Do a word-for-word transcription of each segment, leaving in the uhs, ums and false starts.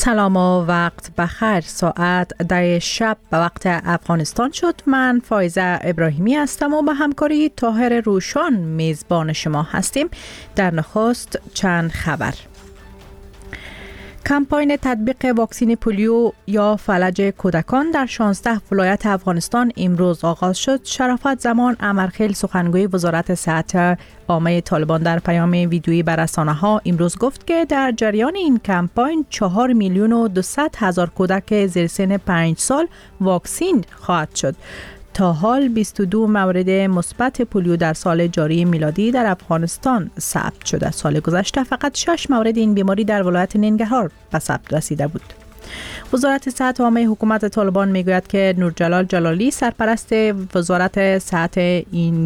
سلام و وقت بخیر. ساعت ده شب به وقت افغانستان شد. من فایزه ابراهیمی هستم و با همکاری طاهر روشان میزبان شما هستیم. در نخست چند خبر. کمپاین تطبیق واکسن پولیو یا فلج کودکان در شانزده ولایت افغانستان امروز آغاز شد. شرافت زمان امرخیل سخنگوی وزارت صحت عامه طالبان در پیام ویدیویی بر رسانه‌ها امروز گفت که در جریان این کمپاین چهار میلیون و دویست هزار کودک زیر سن پنج سال واکسین خواهد شد. تا حال بیست و دو مورد مثبت پولیو در سال جاری میلادی در افغانستان ثبت شده. سال گذشته فقط شش مورد این بیماری در ولایت ننگرهار به ثبت رسیده بود. وزارت صحت عامه حکومت طالبان میگوید که نورجلال جلالی سرپرست وزارت صحت این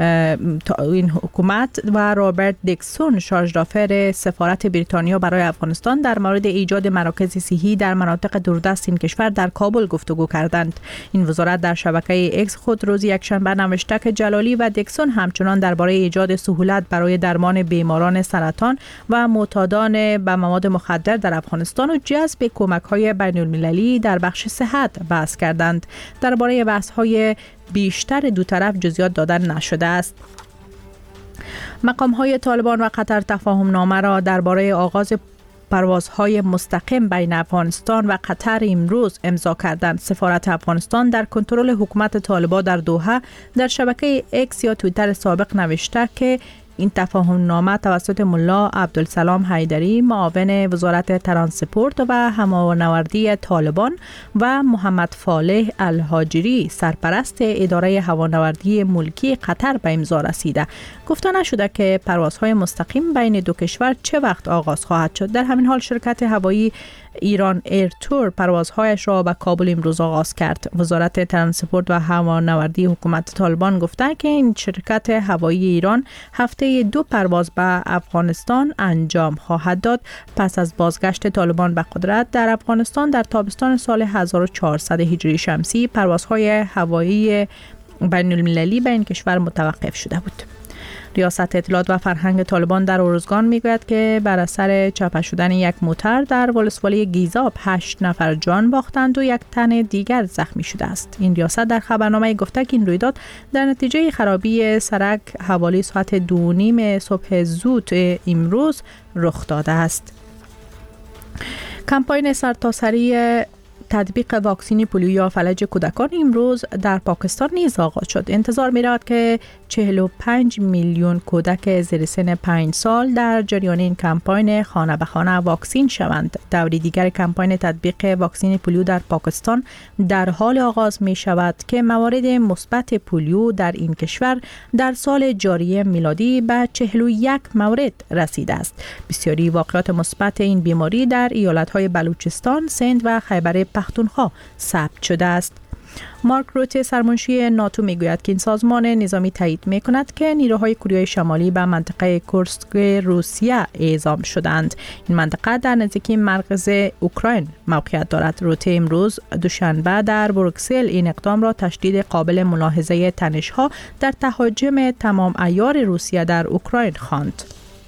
این حکومت و رابرت دیکسون شارژدافر سفارت بریتانیا برای افغانستان در مورد ایجاد مراکز صحی در مناطق دوردست این کشور در کابل گفتگو کردند. این وزارت در شبکه اکس خود روز یکشنبه نوشته که جلالی و دیکسون همچنان درباره ایجاد سهولت برای درمان بیماران سرطان و معتادان به مواد مخدر در افغانستان و جذب کمک‌های بین‌المللی در بخش صحت بحث کردند. درباره بحث‌های بیشتر دو طرف جزئیات دادن نشده است. مقام‌های طالبان و قطر تفاهم نامه را درباره آغاز پروازهای مستقیم بین افغانستان و قطر امروز امضا کردند. سفارت افغانستان در کنترل حکومت طالبان در دوحه در شبکه اکس یا توییتر سابق نوشته که این تفاهم نامه توسط ملا عبدالسلام حیدری معاون وزارت ترانسپورت و هوانوردی طالبان و محمد فالح الهاجری سرپرست اداره هوانوردی ملکی قطر به امضا رسیده. گفته نشده که پروازهای مستقیم بین دو کشور چه وقت آغاز خواهد شد. در همین حال شرکت هوایی ایران ایر تور پروازهایش را به کابل امروز آغاز کرد. وزارت ترانسپورت و هوانوردی حکومت طالبان گفته که این شرکت هوایی ایران هفته دو پرواز به افغانستان انجام خواهد داد پس از بازگشت طالبان به قدرت در افغانستان در تابستان سال هزار و چهارصد هجری شمسی. پروازهای هوایی بین المللی به این کشور متوقف شده بود. ریاست اطلاعات و فرهنگ طالبان در ارزگان میگوید که بر اثر چاپ شدن یک موتر در ولسوالی گیزاب هشت نفر جان باختند و یک تن دیگر زخمی شده است. این ریاست در خبرنامه گفته که این رویداد در نتیجه خرابی سرک حوالی ساعت دو نیم صبح زود امروز رخ داده است. کمپاین سرتاسری تطبیق واکسن پولیو یا فلج کودکان امروز در پاکستان نیز آغاز شد. انتظار می‌رود که چهل و پنج میلیون کودک زیر سن پنج سال در جریان این کمپاین خانه به خانه واکسین شوند. دوره دیگر کمپاین تطبیق واکسن پولیو در پاکستان در حال آغاز می شود که موارد مثبت پولیو در این کشور در سال جاری میلادی به چهل و یک مورد رسیده است. بسیاری واقعات مثبت این بیماری در ایالت‌های بلوچستان، سند و خیبر پختونخوا ثبت شده است. مارک روته سرمنشی ناتو میگوید که این سازمان نظامی تایید میکند که نیروهای کوریای شمالی به منطقه کورسک روسیه اعزام شدند. این منطقه در نزدیکی مرکز اوکراین موقعیت دارد. روته امروز دوشنبه در بروکسل این اقدام را تشدید قابل ملاحظه تنش‌ها در تهاجم تمام عیار روسیه در اوکراین خواند.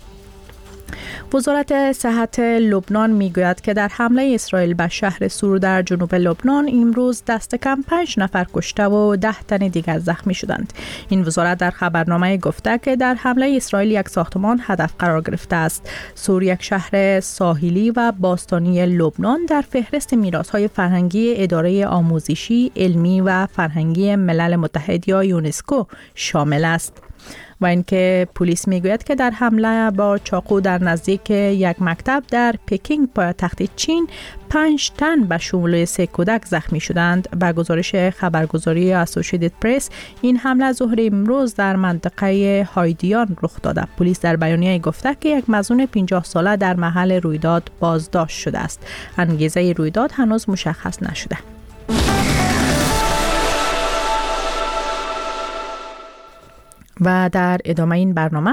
وزارت صحت لبنان میگوید که در حمله اسرائیل به شهر سور در جنوب لبنان امروز دست کم پنج نفر کشته و ده تن دیگر زخمی شدند. این وزارت در خبرنامه گفته که در حمله اسرائیل یک ساختمان هدف قرار گرفته است. سور یک شهر ساحلی و باستانی لبنان در فهرست میراث‌های فرهنگی اداره آموزشی، علمی و فرهنگی ملل متحد یا یونسکو شامل است. و اینکه پلیس میگوید که در حمله با چاقو در نزدیک یک مکتب در پکینگ پایتخت چین پنج تن به شمول سه کودک زخمی شدند. به گزارش خبرگزاری اسوسییتد پرس این حمله ظهر امروز در منطقه هایدیان رخ داده. پلیس در بیانیه گفته که یک مظنون پنجاه ساله در محل رویداد بازداشت شده است. انگیزه رویداد هنوز مشخص نشده. و در ادامه این برنامه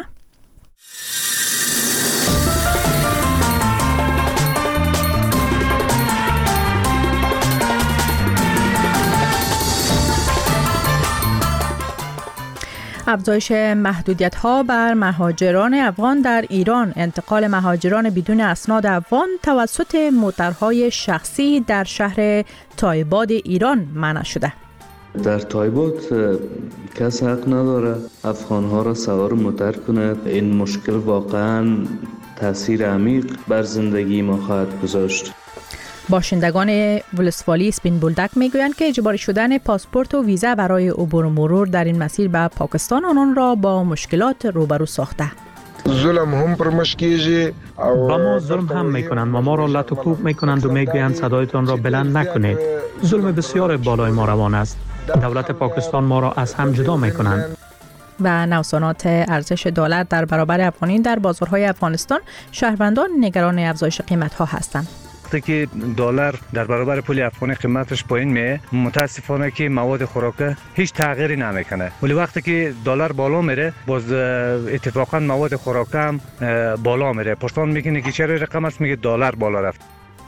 افزایش محدودیت‌ها بر مهاجران افغان در ایران. انتقال مهاجران بدون اسناد افغان توسط موترهای شخصی در شهر تایباد ایران منع شده. در تایباد کس حق نداره افغان‌ها را سوار موتر کند. این مشکل واقعاً تأثیر عمیق بر زندگی ما خواهد گذاشت. باشندگان ولسوالی اسپین بولدک میگویند که اجباری شدن پاسپورت و ویزا برای عبور و مرور در این مسیر به پاکستان آنان را با مشکلات روبرو ساخته. ظلم هم پر مشکیجی با ما ظلم هم میکنند و ما را لط و کوب میکنند و میگویند صدایتان را بلند نکنید. ظلم بسیار بالای ما روان است. دولت پاکستان ما را از هم جدا میکنند. و نوسانات ارزش دلار در برابر افغانی در بازارهای افغانستان، شهروندان نگران افزایش قیمت‌ها هستند. وقتی که دلار در برابر پول افغانی قیمتش پایین میه، متاسفانه که مواد خوراکه هیچ تغییری نمیکنه، ولی وقتی که دلار بالا میره باز اتفاقا مواد خوراکه هم بالا میره. پرسان میکنه که چرا رقم است، میگه دلار بالا رفت.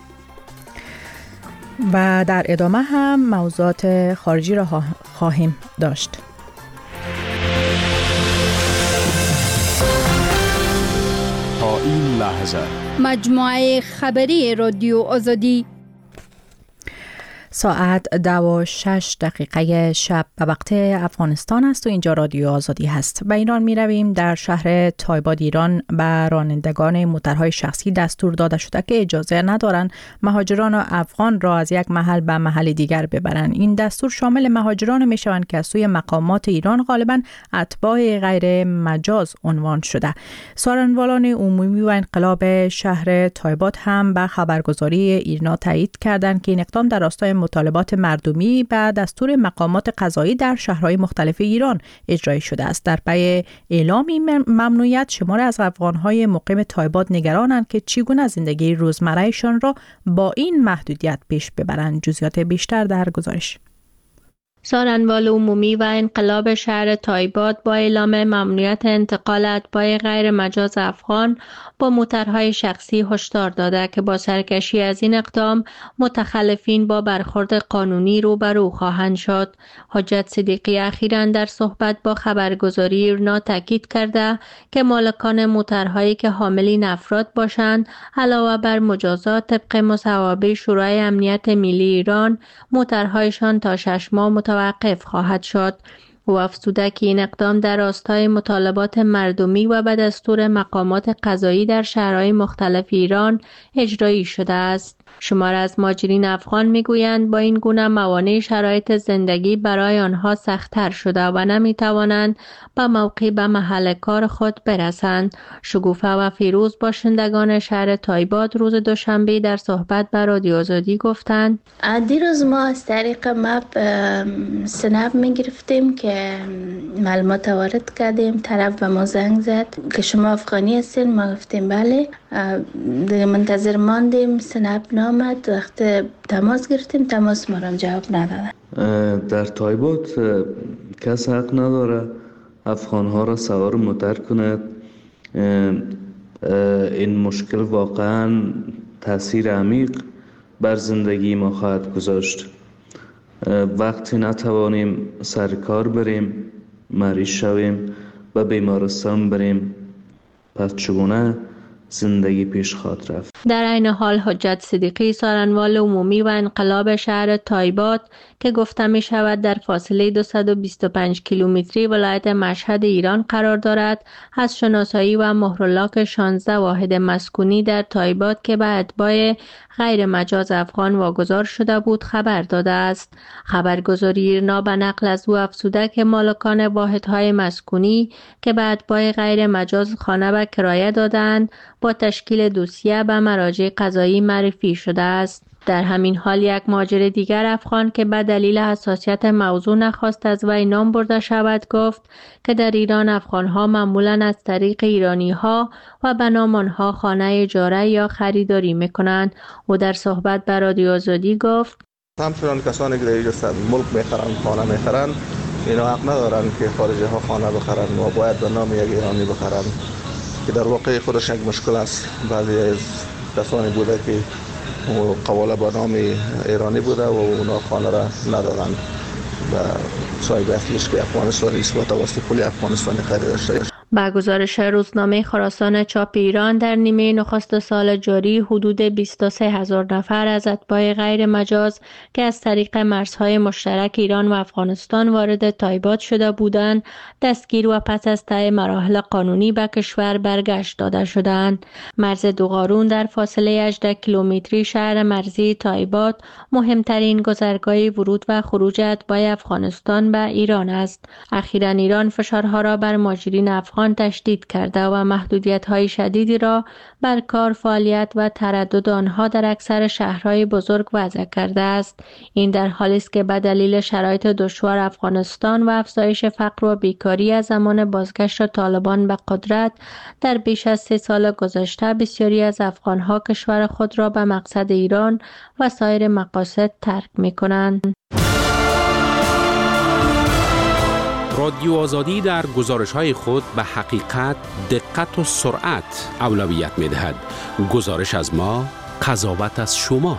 و در ادامه هم موضوعات خارجی را خواهیم داشت. تا این لحظه مجموعه خبری رادیو آزادی ساعت دو و شش دقیقه شب به وقت افغانستان است و اینجا رادیو آزادی هست. به ایران می رویم. در شهر تایباد ایران به رانندگان موترهای شخصی دستور داده شده که اجازه ندارند مهاجران افغان را از یک محل به محل دیگر ببرند. این دستور شامل مهاجران می شوند که از سوی مقامات ایران غالباً اتباع غیر مجاز عنوان شده. سارنوالان عمومی و انقلاب شهر تایباد هم به خبرگزاری ایرنا تایید کردند که این اقدام در راستای مطالبات مردمی به دستور مقامات قضایی در شهرهای مختلف ایران اجرایی شده است. در پی اعلام این ممنوعیت، شمار از افغان‌های مقیم تایباد نگرانند که چگونه زندگی روزمرهشان را با این محدودیت پیش ببرند. جزئیات بیشتر در گزارش. سارنوال عمومی و انقلاب شهر تایباد با اعلام ممنوعیت انتقال اتباع غیر مجاز افغان با موترهای شخصی هشدار داده که با سرکشی از این اقدام متخلفین با برخورد قانونی روبرو خواهند شد. حجت صدیقی اخیراً در صحبت با خبرگزاری ایرنا تاکید کرده که مالکان موترهایی که حاملین افراد باشند علاوه بر مجازات طبق مصوبه شورای امنیت ملی ایران، موترهایشان تا شش ماه متوقف خواهد شد. او افزوده که این اقدام در راستای مطالبات مردمی و به دستور مقامات قضایی در شهرهای مختلف ایران اجرایی شده است. شمار از مهاجرین افغان میگویند با این گونه موانع شرایط زندگی برای آنها سخت‌تر شده و نمیتوانند به موقع به محل کار خود برسند. شگوفه و فیروز باشندگان شهر تایباد روز دوشنبه در صحبت با رادیو آزادی گفتند: دیروز ما از طریق مپ سنپ میگرفتیم که معلومات وارد کردیم. طرف به ما زنگ زد که شما افغانی هستین؟ ما گفتیم بله. دیگه منتظر ماندیم، سنپ نامد. وقت تماس گرفتیم، تماس ما را جواب ندادن. در تایباد کس حق نداره افغان‌ها را سوار موتر کند. این مشکل واقعاً تأثیر عمیق بر زندگی ما خواهد گذاشت. وقتی نتوانیم سر کار بریم، مریض شویم و بیمارستان بریم، پس چگونه زندگی پیش خواهد رفت؟ در عین حال حجت صدیقی سارنوال عمومی و انقلاب شهر تایباد که گفته می شود در فاصله دویست و بیست و پنج کیلومتری ولایت مشهد ایران قرار دارد، از شناسایی و مهرلاک شانزده واحد مسکونی در تایباد که به اتباع غیر مجاز افغان واگذار شده بود خبر داده است. خبرگزاری ایرنا به نقل از او افزوده که مالکان واحدهای مسکونی که به اتباع غیر مجاز خانه به کرایه دادند با تشکیل دوسیه به مراجع قضایی معرفی شده است. در همین حال یک مهاجر دیگر افغان که به دلیل حساسیت موضوع نخواست از وی نام برده شود گفت که در ایران افغان‌ها معمولاً از طریق ایرانی‌ها و به نام آنها خانه اجاره یا خریداری می‌کنند. او در صحبت با رادیو آزادی گفت: همچنان کسانی که در اینجا ملک می‌خرند، خانه می‌خرند، اینا حق ندارند که خارجی ها خانه بخرند و باید به نام یک ایرانی بخرند که در واقع خودش یک مشکل است. بعضی از کسانی بوده که قواله با نام ایرانی بوده و اونا خانه را ندارند و صاحب اصلیش که افغانستان است و توسط پل افغانستان خریده شده. با گزارش روزنامه خراسان چاپ ایران در نیمه نخست سال جاری حدود بیست و سه هزار نفر از اتباع غیر مجاز که از طریق مرزهای مشترک ایران و افغانستان وارد تایبات شده بودند دستگیر و پس از طی مراحل قانونی به کشور برگشت داده شدند. مرز دوغارون در فاصله هجده کیلومتری شهر مرزی تایبات مهمترین گذرگاه ورود و خروج اتباع افغانستان به ایران است. اخیراً ایران فشارها را بر مهاجرین افغان تشدید کرده و محدودیت‌های شدیدی را بر کار، فعالیت و تردد آنها در اکثر شهرهای بزرگ وضع کرده است. این در حالی است که به دلیل شرایط دشوار افغانستان و افزایش فقر و بیکاری از زمان بازگشت طالبان به قدرت در بیش از سه سال گذشته بسیاری از افغانها کشور خود را به مقصد ایران و سایر مقاصد ترک می‌کنند. رادیو آزادی در گزارش‌های خود به حقیقت، دقت و سرعت اولویت می‌دهد. گزارش از ما، قضاوت از شما.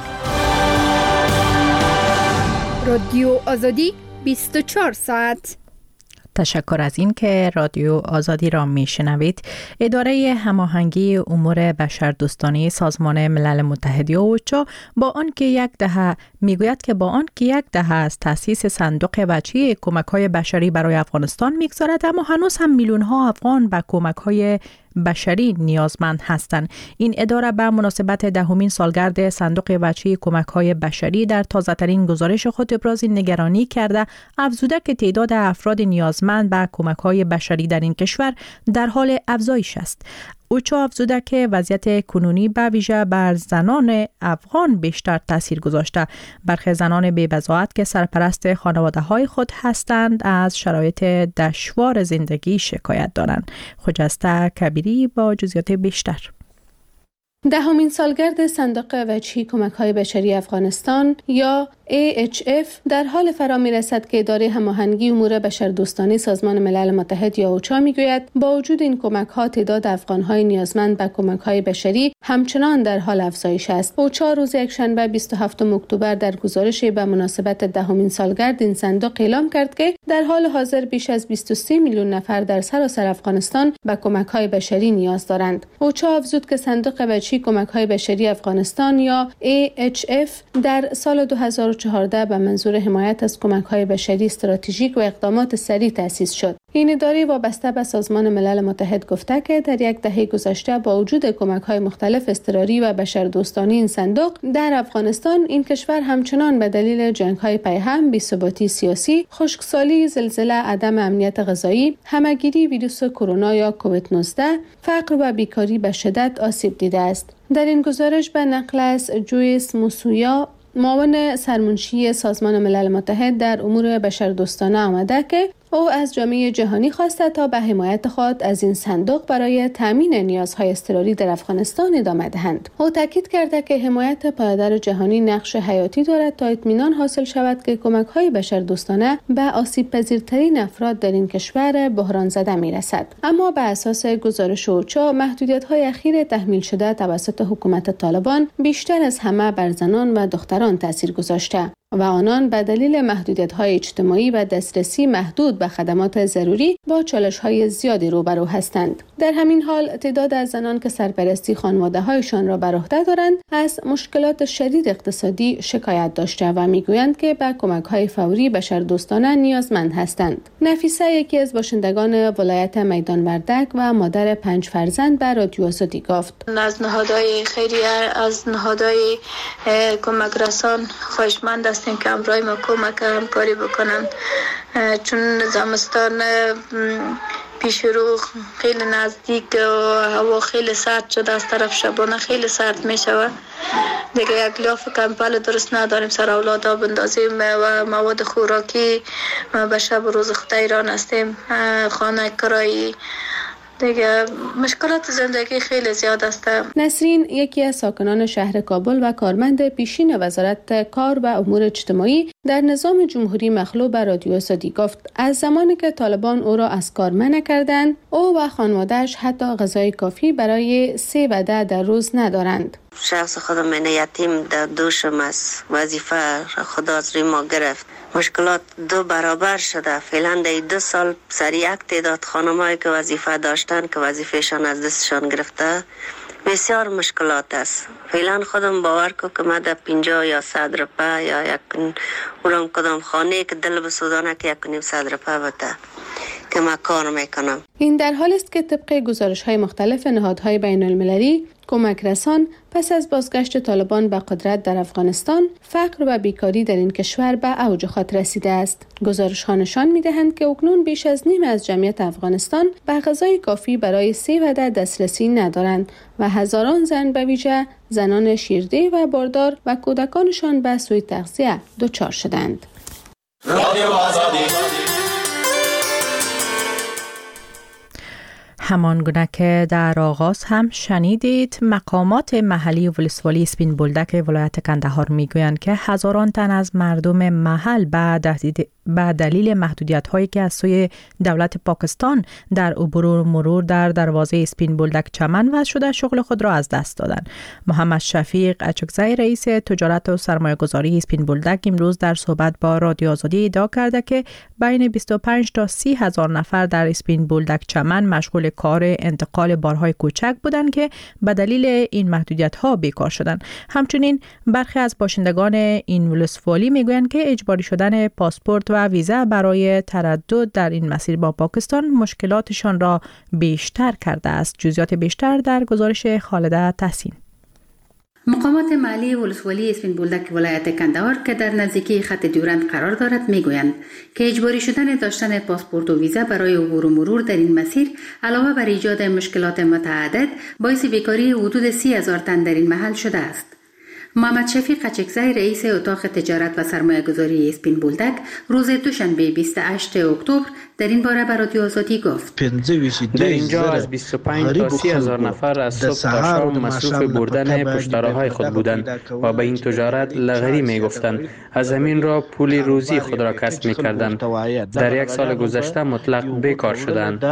رادیو آزادی بیست و چهار ساعت. تشکر از این که رادیو آزادی را میشنوید. اداره هماهنگی امور بشردوستانه سازمان ملل متحد یا اوچا با آن که یک دهه میگوید که با آن که یک دهه از تأسیس صندوق وجهی کمک‌های بشری برای افغانستان میگذارد، اما هنوز هم میلیون‌ها افغان به کمک‌های بشری نیازمند هستند. این اداره به مناسبت دهمین سالگرد صندوق وجهی کمک‌های بشری در تازه‌ترین گزارش خود ابراز نگرانی کرده، افزوده که تعداد افراد نیازمند به کمک‌های بشری در این کشور در حال افزایش است. اوچا افزوده که وضعیت کنونی به ویژه بر زنان افغان بیشتر تاثیر گذاشته. برخی زنان بی‌بضاعت که سرپرست خانواده‌های خود هستند از شرایط دشوار زندگی شکایت دارند. خجسته کبیری با جزئیات بیشتر. دهمین سالگرد صندوق وجهی کمک‌های بشری افغانستان یا ای اچ اف در حال فرا می‌رسد که اداره هماهنگی امور بشردوستانه سازمان ملل متحد یا اوچا می‌گوید با وجود این کمک‌ها تعداد افغان‌های نیازمند به کمک‌های بشری همچنان در حال افزایش است. اوچا روز یکشنبه بیست و هفتم اکتبر در گزارشی به مناسبت دهمین سالگرد این صندوق اعلام کرد که در حال حاضر بیش از بیست و سه میلیون نفر در سراسر افغانستان به کمک‌های بشری نیاز دارند. اوچا افزود که صندوق وجهی کمک‌های بشری افغانستان یا ای اچ اف در سال دو هزار و چهارده به منظور حمایت از کمک‌های بشری استراتژیک و اقدامات سریع تأسیس شد. این اداره وابسته به سازمان ملل متحد گفته که در یک دهه گذشته با وجود کمک‌های مختلف اضطراری و بشردوستانه این صندوق در افغانستان، این کشور همچنان به دلیل جنگ‌های پیهم، بی‌ثباتی سیاسی، خشکسالی، زلزله، عدم امنیت غذایی، همه‌گیری ویروس کرونا یا کووید نوزده، فقر و بیکاری به شدت آسیب دیده است. در این گزارش به نقل از جویس موسویا، معاون سرمنشی سازمان ملل متحد در امور بشردوستانه آمده که او از جامعه جهانی خواسته تا به حمایت خود از این صندوق برای تامین نیازهای اضطراری در افغانستان ادامه دهند. او تاکید کرده که حمایت پایدار جهانی نقش حیاتی دارد تا اطمینان حاصل شود که کمک‌های بشردوستانه به آسیب‌پذیرترین افراد در این کشور بحران زده می‌رسد. اما بر اساس گزارش اوچا، محدودیت‌های اخیر تحمیل شده توسط حکومت طالبان بیشتر از همه بر زنان و دختران تاثیر گذاشته و آنان به دلیل محدودیت‌های اجتماعی و دسترسی محدود به خدمات ضروری با چالش‌های زیادی روبرو هستند. در همین حال تعداد از زنان که سرپرستی خانواده‌هایشان را بر عهده دارند از مشکلات شدید اقتصادی شکایت داشته و می‌گویند که به کمک‌های فوری بشردوستانه نیازمند هستند. نفیسه، یکی از باشندگان ولایت میدان وردک و مادر پنج فرزند، به رادیو آزادی گفت: از نهادهای خیریه، از نهادهای کمک رسان خواهشمند هستیم که همراه ما کمک همکاری بکنن، چون زمستان پیش رو خیلی نزدیک و هوا خیلی سرد شده، از طرف شبانه خیلی سرد می شود. دیگه یک لاف کمپل درست نداریم سر اولادا بندازیم و مواد خوراکی به شب و روز خود ایران هستیم، خانه کرایی، دیگه مشکلات زندگی خیلی زیاد است. نسرین، یکی از ساکنان شهر کابل و کارمند پیشین وزارت کار و امور اجتماعی در نظام جمهوری مخلوع به رادیو آزادی گفت از زمانی که طالبان او را از کار منع کردند، او و خانواده‌اش حتی غذای کافی برای سه وعده در روز ندارند. شخص خودم من یتیم در دوشم است. وظیفه خدا از روی ما گرفت. مشکلات دو برابر شده. فعلا در دو سال سر یک تعداد خانمایی که وظیفه داشتن که وظیفهشان از دستشان گرفته بسیار مشکلات است. فعلا خودم باور کو که ما در پنجاه یا صد روپه یا یک اونم کدام خانه که دل بسودانه که یک نیم صد روپه بده که ما کار میکنم. این در حال است که طبق گزارش های مختلف نهادهای بین المللی کمک رسان پس از بازگشت طالبان به قدرت در افغانستان فقر و بیکاری در این کشور به اوج خود رسیده است. گزارش ها نشان می‌دهند که اکنون بیش از نیم از جمعیت افغانستان به غذای کافی برای سه وعده دسترسی ندارند و هزاران زن به ویژه زنان شیرده و باردار و کودکانشان به سوء تغذیه دچار شدند. همان گونه که در آغاز هم شنیدید، مقامات محلی ولسوالی اسپین بولدک ولایت کندهار میگویند که هزاران تن از مردم محل به دلیل محدودیت هایی که از سوی دولت پاکستان در عبور و مرور در دروازه اسپین بولدک چمن وضع شده شغل خود را از دست دادند. محمد شفیق اچکزی رئیس تجارت و سرمایه گذاری اسپین بولدک امروز در صحبت با رادیو آزادی ادعا کرده که بین بیست و پنج تا سی هزار نفر در اسپین بولدک چمن مشغول کار انتقال بارهای کوچک بودند که به دلیل این محدودیت ها بیکار شدند. همچنین برخی از باشندگان این ولسوالی میگویند که اجباری شدن پاسپورت و ویزا برای تردد در این مسیر با پاکستان مشکلاتشان را بیشتر کرده است. جزئیات بیشتر در گزارش خالده تحسین. مقامات محلی ولسوالی اسپین بولدک ولایت کندهار که در نزدیکی خط دیورند قرار دارد میگویند که اجباری شدن داشتن پاسپورت و ویزا برای عبور و مرور در این مسیر علاوه بر ایجاد مشکلات متعدد باعث بیکاری حدود سی هزار تن در این محل شده است. محمد شفیق اچکزی رئیس اتاق تجارت و سرمایه گذاری اسپین بولدک روز دوشنبه بیست و هشتم اکتبر در این باره به رادیو آزادی گفت: در اینجا از بیست و پنج تا سی هزار نفر از صبح تا شام مصروف بردن پشتراهای خود بودند و به این تجارت لغری می گفتند. از همین را پول روزی خود را کسب می کردند. در یک سال گذشته مطلق بیکار شدند.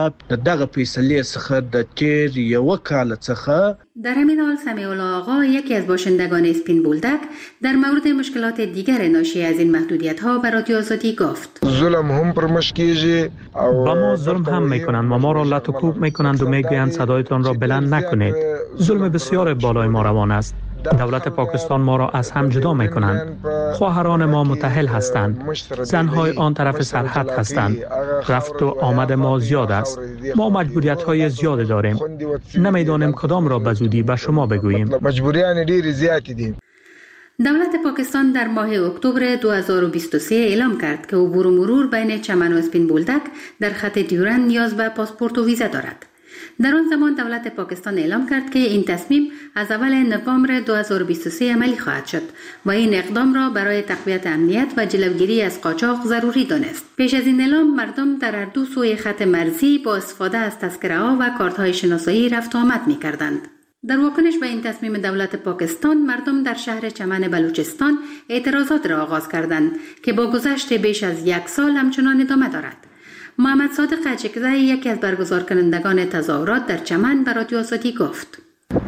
در همین حال سمیع الله آقا یکی از باشندگان اسپین بولدک در مورد مشکلات دیگر ناشی از این محدودیت ها به رادیو آزادی گفت: ظلم هم پرمشکیجی با ما ظلم هم میکنند و ما را لط و کوب میکنند و میگویند صدایتان را بلند نکنید. ظلم بسیار بالای ما روان است. دولت پاکستان ما را از هم جدا می کنند. خواهران ما متأهل هستند. زنهای آن طرف سرحد هستند. رفت و آمد ما زیاد است. ما مجبوریت های زیاد داریم. نمیدانیم کدام را به زودی به شما بگوییم. مجبوریان دیر زیادی دیم. دولت پاکستان در ماه اکتبر دو هزار و بیست و سه اعلام کرد که عبور و مرور بین چمن و اسپین بولدک در خط دیورند نیاز به پاسپورت و ویزا دارد. در آن زمان دولت پاکستان اعلام کرد که این تصمیم از اول نوامبر دو هزار و بیست و سه عملی خواهد شد و این اقدام را برای تقویت امنیت و جلوگیری از قاچاق ضروری دانست. پیش از این اعلام مردم در هر دو سوی خط مرزی با استفاده از تذکره‌ها و کارت‌های شناسایی رفت و آمد می‌کردند. در واکنش به این تصمیم دولت پاکستان، مردم در شهر چمن بلوچستان اعتراضات را آغاز کردند که با گذشت بیش از یک سال همچنان ادامه دارد. محمد صادق اچکزی یکی از برگزار کنندگان تظاهرات در چمن به رادیو آزادی گفت: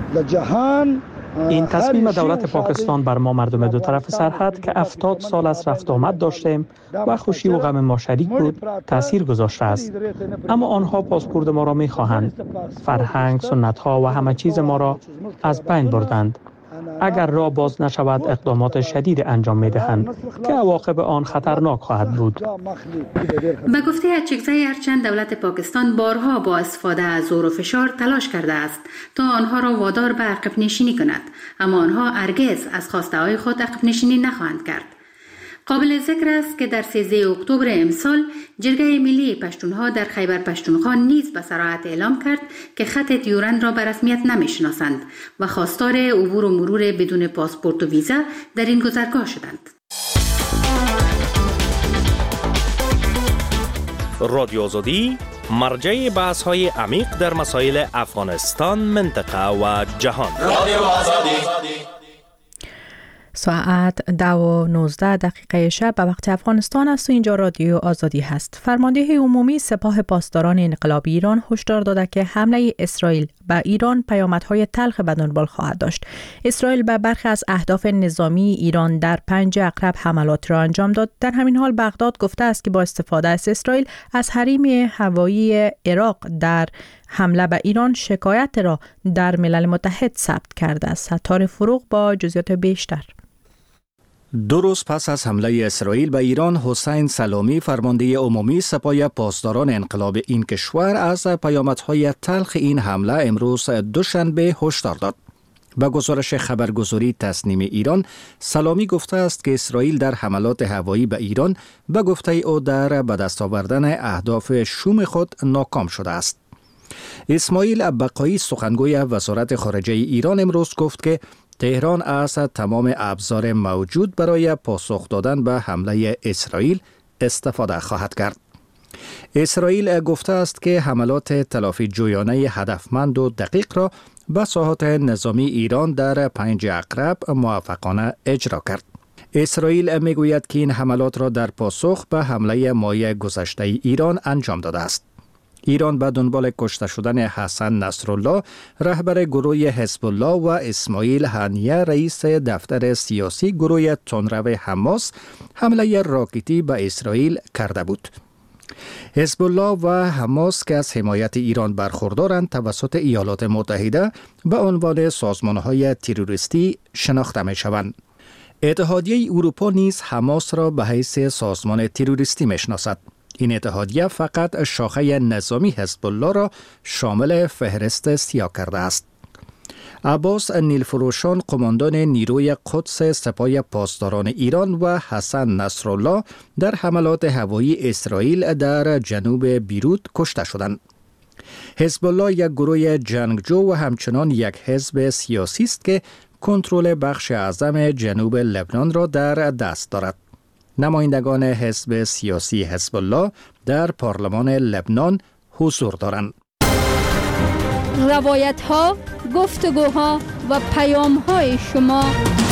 این تصمیم دولت پاکستان بر ما مردم دو طرف سرحد که هفتاد سال از رفت آمد داشتیم و خوشی و غم ما شریک بود تأثیر گذاشته است. اما آنها پاسپورت ما را می خواهند. فرهنگ، سنت ها و همه چیز ما را از بین بردند. اگر راه باز نشود اقدامات شدید انجام می دهند که عواقب آن خطرناک خواهد بود. به گفته اچکزی هرچند دولت پاکستان بارها با استفاده از زور و فشار تلاش کرده است تا آنها را وادار به عقب نشینی کند، اما آنها هرگز از خواسته های خود عقب نشینی نخواهند کرد. قابل ذکر است که در سیزدهم اکتبر امسال جرگه ملی پشتونها در خیبر پشتونخوا نیز به صراحت اعلام کرد که خط دیورند را به رسمیت نمی‌شناسند و خواستار عبور و مرور بدون پاسپورت و ویزا در این گذرگاه شدند. رادیو آزادی مرجع بحث‌های عمیق در مسائل افغانستان، منطقه و جهان. رادیو آزادی. ساعت دو و نوزده دقیقه شب به وقت افغانستان است و اینجا رادیو آزادی هست. فرمانده عمومی سپاه پاسداران انقلابی ایران هشدار داده که حمله اسرائیل به ایران پیامدهای تلخ به دنبال خواهد داشت. اسرائیل به برخی از اهداف نظامی ایران در پنج عقرب حملات را انجام داد. در همین حال بغداد گفته است که با استفاده از اسرائیل از حریم هوایی عراق در حمله به ایران شکایت را در ملل متحد ثبت کرده است. ستاره فروغ با جزئیات بیشتر. دو روز پس از حمله اسرائیل به ایران، حسین سلامی فرمانده عمومی سپاه پاسداران انقلاب این کشور از پیامدهای تلخ این حمله امروز دوشنبه هشدار داد. با گزارش خبرگزاری تسنیم ایران، سلامی گفته است که اسرائیل در حملات هوایی به ایران به گفته او در به دست آوردن اهداف شوم خود ناکام شده است. اسماعیل بقایی سخنگوی وزارت خارجه ایران امروز گفت که تهران از تمام ابزار موجود برای پاسخ دادن به حمله اسرائیل استفاده خواهد کرد. اسرائیل گفته است که حملات تلافی جویانه هدفمند و دقیق را به ساحات نظامی ایران در پنج عقرب موفقانه اجرا کرد. اسرائیل میگوید که این حملات را در پاسخ به حمله مای گذشته ایران انجام داده است. ایران به دنبال کشته شدن حسن نصرالله رهبر گروه حزب الله و اسماعیل هنیه رئیس دفتر سیاسی گروه تندرو حماس حمله راکتی به اسرائیل کرده بود. حزب الله و حماس که از حمایت ایران برخوردارند توسط ایالات متحده به عنوان سازمان‌های تروریستی شناخته می‌شوند. اتحادیه اروپا نیز حماس را به حیث سازمان تروریستی می‌شناسد. این اتحادیه فقط شاخه نظامی حزب الله را شامل فهرست سیاه کرده است. عباس نیلفروشان قماندان نیروی قدس سپاه پاسداران ایران و حسن نصرالله در حملات هوایی اسرائیل در جنوب بیروت کشته شدند. حزب الله یک گروه جنگجو و همچنان یک حزب سیاسی است که کنترل بخش اعظم جنوب لبنان را در دست دارد. نمایندگان حزب سیاسی حزب الله در پارلمان لبنان حضور دارند. روایت ها، گفتگوها و پیام های شما.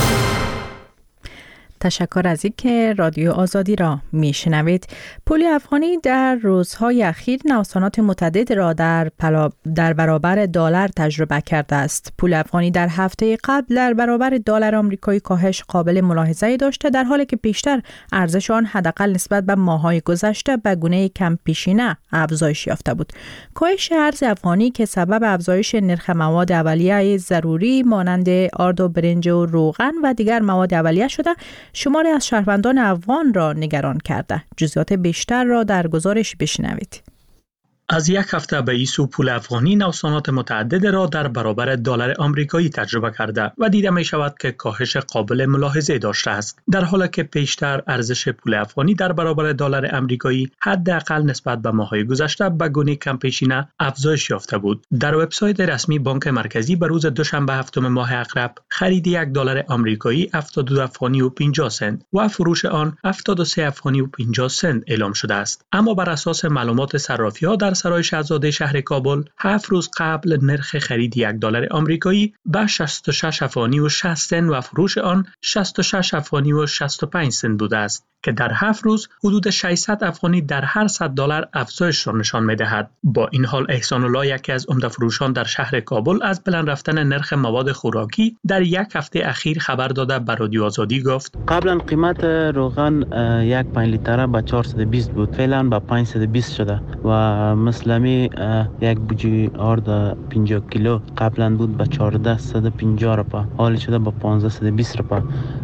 تشکر از اینکه رادیو آزادی را میشنوید. پل افغانی در روزهای اخیر نوسانات متعدد را در در برابر دلار تجربه کرده است. پل افغانی در هفته قبل در برابر دلار آمریکایی کاهش قابل ملاحظه‌ای داشته، در حالی که پیشتر ارزش آن حداقل نسبت به ماه‌های گذشته به گونه کم پیشینه افزایش یافته بود. کاهش ارز افغانی که سبب افزایش نرخ مواد اولیه ضروری مانند آرد و برنج و روغن و دیگر مواد اولیه شده، شماری از شهروندان افغان را نگران کرده. جزئیات بیشتر را در گزارش بشنوید. از یک هفته به این سو پول افغانی نوسانات متعدد را در برابر دلار آمریکایی تجربه کرده و دیده می شود که کاهش قابل ملاحظه داشته است، در حالی که پیشتر ارزش پول افغانی در برابر دلار آمریکایی حداقل نسبت به ماه‌های گذشته به گونه کم پیشینه افزایش یافته بود. در وبسایت رسمی بانک مرکزی به روز دوشنبه هفتم ماه عقرب خرید یک دلار آمریکایی هفتاد و دو افغانی و پنجاه سنت و فروش آن هفتاد و سه افغانی و پنجاه سنت اعلام شده است. اما بر اساس معلومات صرافی‌ها در سرای شاهزاده شهر کابل، هفت روز قبل نرخ خرید یک دلار آمریکایی به شصت و شش افغانی و شصت سنت و فروش آن شصت و شش افغانی و شصت و پنج سنت بوده است که در هفت روز حدود ششصد افغانی در هر صد دلار افزایش را نشان می‌دهد. با این حال احسان الله، یکی از عمده فروشان در شهر کابل، از بلند رفتن نرخ مواد خوراکی در یک هفته اخیر خبر داده به رادیو آزادی گفت: قبلا قیمت روغن یک پنج لیتره به چهارصد و بیست بود، فعلا به پانصد و بیست شده و مثلمی یک بوجی آرد پنجاه کیلو قبلا بود به چهارصد و پنجاه روپا، حال شده به پانصد و بیست روپا.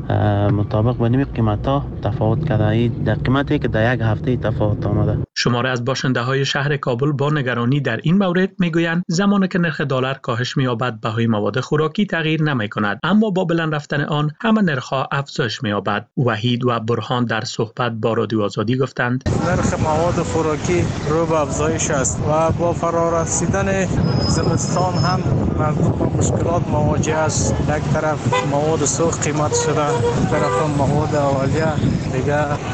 مطابق با نمی قیمت ها تفاوت کرده. این در قیمتی که در یک هفته تفاوت آمده. شماره از باشنده های شهر کابل با نگرانی در این مورد میگویند زمانی که نرخ دلار کاهش می‌یابد بهای مواد خوراکی تغییر نمی‌کند، اما با بلند رفتن آن همه نرخ‌ها افزایش می‌یابد. وحید و برهان در صحبت با رادیو آزادی گفتند: نرخ مواد خوراکی رو به افزایش است و با فرارسیدن زمستان هم مردم با مشکلات مواجه است. یک طرف مواد سوخت قیمت شده، طرف مواد اولیه دیگه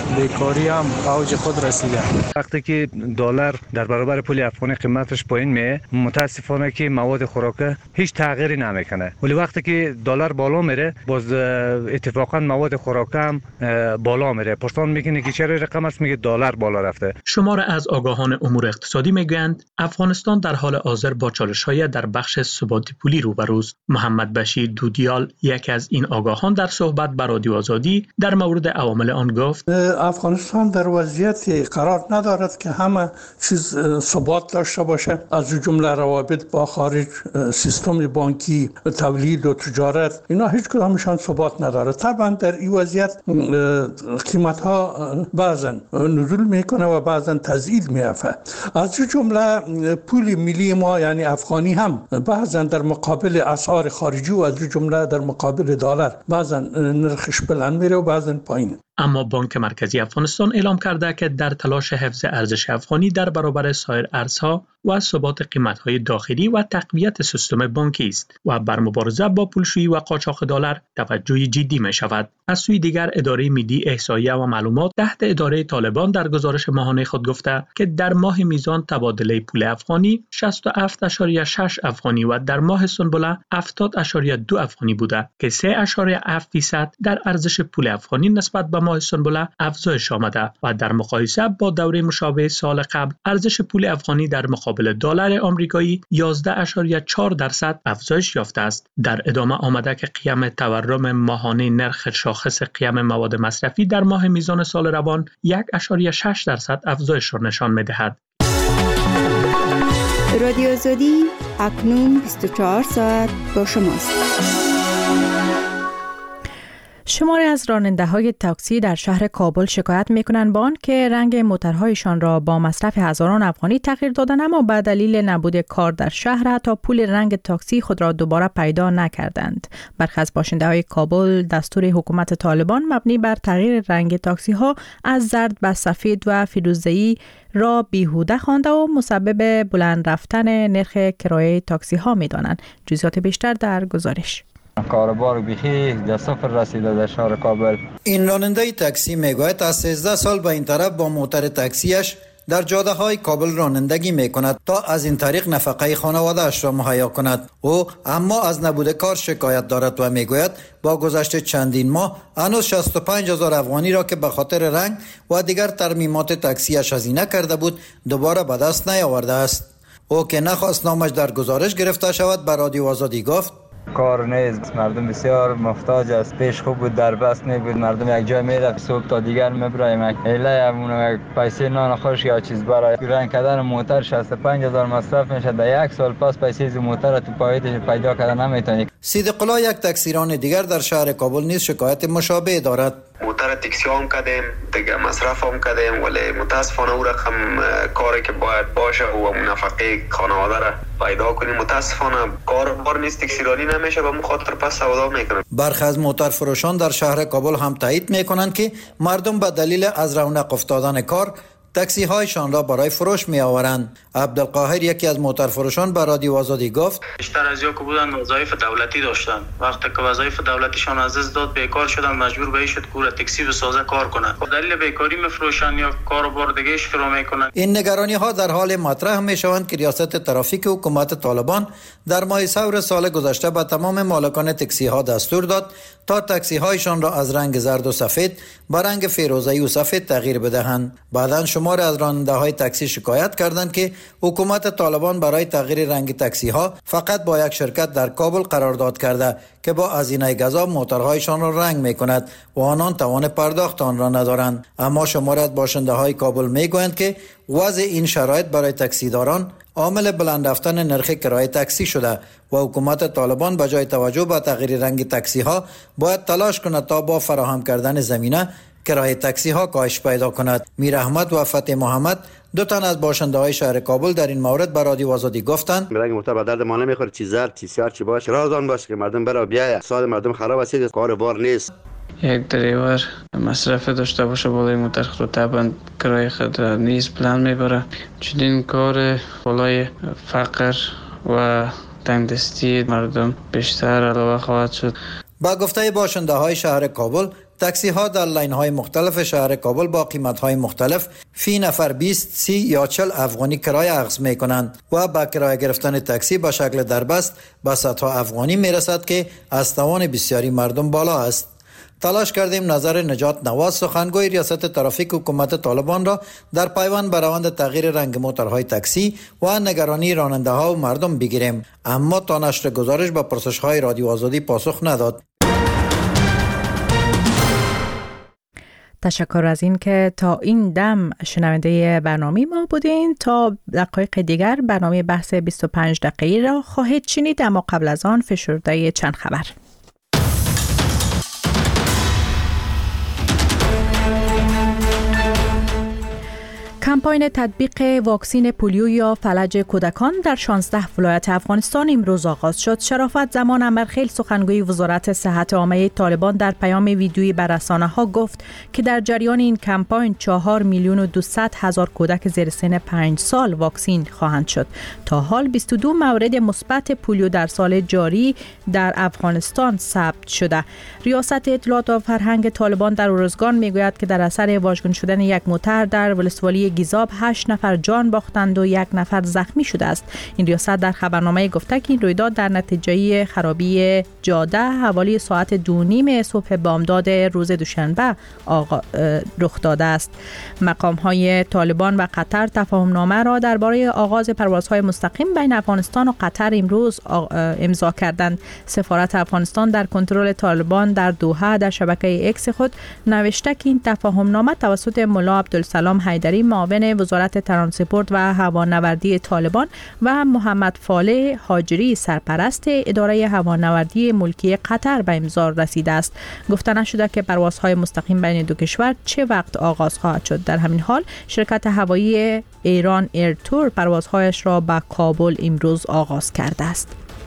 بیکاری هم اوج خود رسیده. وقتی که دلار در برابر پول افغانی قیمتش پایین میه، متاسفانه که مواد خوراکه هیچ تغییری نمیکنه. ولی وقتی که دلار بالا میره، باز اتفاقا مواد خوراکه هم بالا میره. پرسان میکنه که چرا رقم است؟ میگه دلار بالا رفته. شمار از آگاهان امور اقتصادی میگویند افغانستان در حال حاضر با چالش‌های در بخش ثبات پولی روبروست. محمد بشیر دودیال، یکی از این آگاهان، در صحبت با رادیو آزادی در مورد عوامل آن گفت: افغانستان در وضعیتی قرار ندارد که همه چیز ثبات داشته باشه، از جمله روابط با خارج، سیستم بانکی، تولید و تجارت، اینا هیچ کدامشان ثبات نداره. طبعا در این وضعیت قیمت ها بعضا نزول میکنه و بعضا تضعیف میافته. از جمله پول ملی ما یعنی افغانی هم بعضا در مقابل اسعار خارجی و از جمله در مقابل دلار بعضا نرخش بلند میره و بعضا پایین. اما بانک مرکزی افغانستان اعلام کرده که در تلاش حفظ ارزش افغانی در برابر سایر ارزها و ثبات قیمت‌های داخلی و تقویت سیستم بانکی است و بر مبارزه با پولشویی و قاچاق دلار توجه جدی می شود. از سوی دیگر اداره ملی احصایه و معلومات تحت اداره طالبان در گزارش ماهانه خود گفته که در ماه میزان تبادله پول افغانی شصت و هفت ممیز شش افغانی و در ماه سنبله هفتاد ممیز دو افغانی بوده که سه ممیز هفت درصد در ارزش پول افغانی نسبت به ماه سنبله افزایش آمده و در مقایسه با دوره مشابه سال قبل ارزش پول افغانی در مقابل دلار آمریکایی یازده ممیز چهار درصد افزایش یافته است. در ادامه آمده که قیم تورم ماهانه نرخ شاخص قیم مواد مصرفی در ماه میزان سال روان یک ممیز شش درصد افزایش را نشان می‌دهد. رادیو آزادی اکنون بیست و چهار ساعت با شماست. شماری از راننده‌های تاکسی در شهر کابل شکایت می‌کنند با آن که رنگ موترهایشان را با مصرف هزاران افغانی تغییر دادند، اما به دلیل نبود کار در شهر حتی پول رنگ تاکسی خود را دوباره پیدا نکردند. برخی از باشنده‌های کابل دستور حکومت طالبان مبنی بر تغییر رنگ تاکسی‌ها از زرد به سفید و فیروزه‌ای را بیهوده خوانده و مسبب بلند رفتن نرخ کرایه تاکسی‌ها می‌دانند. جزئیات بیشتر در گزارش. کاروبار بیخی در صفر رسیده در شهر کابل. این راننده تاکسی میگوید از سیزده سال به این طرف با موتر تاکسیش در جاده های کابل رانندگی می کند تا از این طریق نفقه خانواده اش را مهیا کند. او اما از نبود کار شکایت دارد و میگوید با گذشت چندین ماه هنوز شصت و پنج هزار افغانی را که به خاطر رنگ و دیگر ترمیمات تاکسیش هزینه کرده بود دوباره به دست نیاورده است. او که نخواست نامش در گزارش گرفته شود به رادیو آزادی گفت: کار نیست، مردم بسیار محتاج است. پیش خوب بود، در بست نبود، مردم یک جای میرفت صبح تا دیگر میبرایم ایله همون پیسه نان خوش یا چیز برای رنگ کردن موتر شصت و پنج هزار مصرف میشه. در یک سال پس پیسه از موتر تو پاییدش پیدا کردن نمیتونی. صدیق الله یک تاکسیران دیگر در شهر کابل نیز شکایت مشابه دارد. موتر تاکسی هم کردیم، دیگه مصرف هم کردیم، ولی متاسفانه او رقم کاری که باید باشه و نفقه خانواده را پیدا کنیم متاسفانه کار بار نیست، تاکسیرانی نمیشه، به مخاطر پس سودا میکنن. برخی از موتر فروشان در شهر کابل هم تایید میکنند که مردم به دلیل از رونق افتادن کار تاکسی هایشان را برای فروش می آورند. عبدالقاهر یکی از موتر فروشان به رادیو آزادی گفت: بیشتر از یا که بودن وظایف دولتی داشتن، وقتی که وظایف دولتیشان از دست داد بیکار شدن، مجبور به شد که تاکسی بسازه کار کنند. به دلیل بیکاری میفروشن یا کاروبار دیگه شروع میکنن. این نگرانی ها در حال مطرح می شوند که ریاست ترافیک حکومت طالبان در ماه سور سال گذشته به تمام مالکان تاکسی ها دستور داد تا تاکسی هایشان را از رنگ زرد و سفید به رنگ فیروزه‌ای و سفید تغییر بدهند. بعداً شمار از راننده های تاکسی شکایت کردند که حکومت طالبان برای تغییر رنگ تاکسی ها فقط با یک شرکت در کابل قرارداد کرده که با هزینه گزاف موترهایشان را رنگ می کند و آنان توان پرداخت آن را ندارند. اما شمار از باشنده های کابل می گویند که وضع این شرایط برای تاکسیداران عامل بلند رفتن نرخ کرایه تاکسی شده و حکومت طالبان به جای توجه به تغییر رنگ تاکسی ها باید تلاش کند تا با فراهم کردن زمینه کرایه تاکسی ها کاهش پیدا کند. میر احمد و فتح محمد دو تن از باشنده های شهر کابل در این مورد به رادیو آزادی گفتند: رنگ موتر به درد ما نمیخوره، چی زرد چی سیاه چی باشه، رازان باشه که مردم برای بیایه. سال مردم خراب است، کار بار نیست. یک دریور مصرف داشته باشه بالای موتر خود طبعا کرایه خود نیز بلند میبره. چنین کار بالای فقر و تنگدستی مردم بیشتر علاوه خواهد شد. با گفته باشنده های شهر کابل تاکسی ها در لاین های مختلف شهر کابل با قیمت های مختلف فی نفر بیست، سی یا چهل افغانی کرایه اخذ می کنند و با کرایه گرفتن تاکسی به شکل دربست به صدها افغانی می رسد که از توان بسیاری مردم بالا است. تلاش کردیم نظر نجات نواز سخنگوی ریاست ترافیک حکومت طالبان را در پیوند به روند تغییر رنگ موتورهای تاکسی و نگرانی راننده ها و مردم بگیریم، اما تا نشر گزارش به پرسش های رادیو آزادی پاسخ نداد. تشکر از این که تا این دم شنونده برنامه ما بودین. تا دقایق دیگر برنامه بحث بیست و پنج دقیقه‌ای را خواهید شنید، اما قبل از آن فشرده چند خبر. کمپاین تطبیق واکسین پولیو یا فلج کودکان در شانزده ولایت افغانستان امروز آغاز شد. شرافت زمان امرخیل سخنگوی وزارت صحت عامه طالبان در پیام ویدیویی به رسانه‌ها گفت که در جریان این کمپاین چهار میلیون و دویست هزار کودک زیر سن پنج سال واکسین خواهند شد. تا حال بیست و دو مورد مثبت پولیو در سال جاری در افغانستان ثبت شده. ریاست اطلاعات و فرهنگ طالبان در ارزگان میگوید که در اثر واژگون شدن یک موتر در ولسوالی گیزاب هشت نفر جان باختند و یک نفر زخمی شده است. این ریاست در خبرنامه گفته که این رویداد در نتیجه خرابی جاده حوالی ساعت دو نیم صبح بامداد روز دوشنبه آغا... رخ داده است. مقام های طالبان و قطر تفاهم نامه را درباره آغاز پروازهای مستقیم بین افغانستان و قطر امروز امضا کردند. سفارت افغانستان در کنترل طالبان در دوحه در شبکه اکس خود نوشته که این تفاهم نامه توسط ملا عبدالسلام حیدری معاون وزارت ترانسپورت و هوانوردی طالبان و محمد فالح هاجری سرپرست اداره هوانوردی ملکی قطر به امضا رسیده است. گفته نشده که پروازهای مستقیم بین دو کشور چه وقت آغاز خواهد شد. در همین حال شرکت هوایی ایران ایر تور پروازهایش را به کابل امروز آغاز کرده است.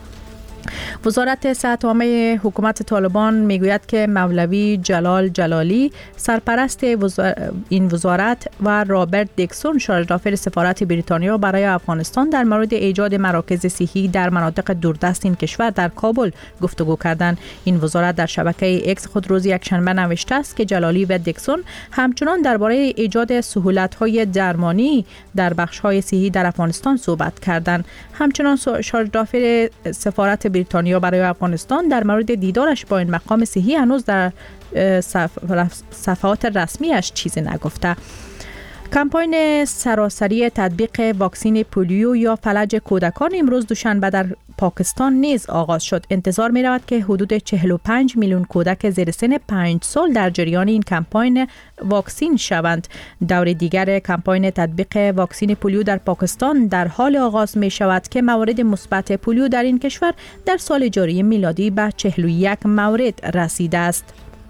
وزارت صحت عامه حکومت طالبان میگوید که مولوی جلال جلالی سرپرست وزار... این وزارت و رابرت دیکسون شارژدافر سفارت بریتانیا برای افغانستان در مورد ایجاد مراکز صحی در مناطق دوردست این کشور در کابل گفتگو کردند. این وزارت در شبکه اکس خود روز یکشنبه نوشته است که جلالی و دیکسون همچنان درباره ایجاد سهولت‌های درمانی در بخش‌های صحی در افغانستان صحبت کردند. همچنان شارژدافر سفارت بریتانیا برای افغانستان در مورد دیدارش با این مقام صحی هنوز در صفحات رسمیش چیزی نگفته. کمپاین سراسری تطبیق واکسین پولیو یا فلج کودکان امروز دوشنبه در پاکستان نیز آغاز شد. انتظار می رود که حدود چهل و پنج میلیون کودک زیر سن پنج سال در جریان این کمپاین واکسین شوند. دور دیگر کمپاین تطبیق واکسین پولیو در پاکستان در حال آغاز می شود که موارد مثبت پولیو در این کشور در سال جاری میلادی به چهل و یک مورد رسیده است.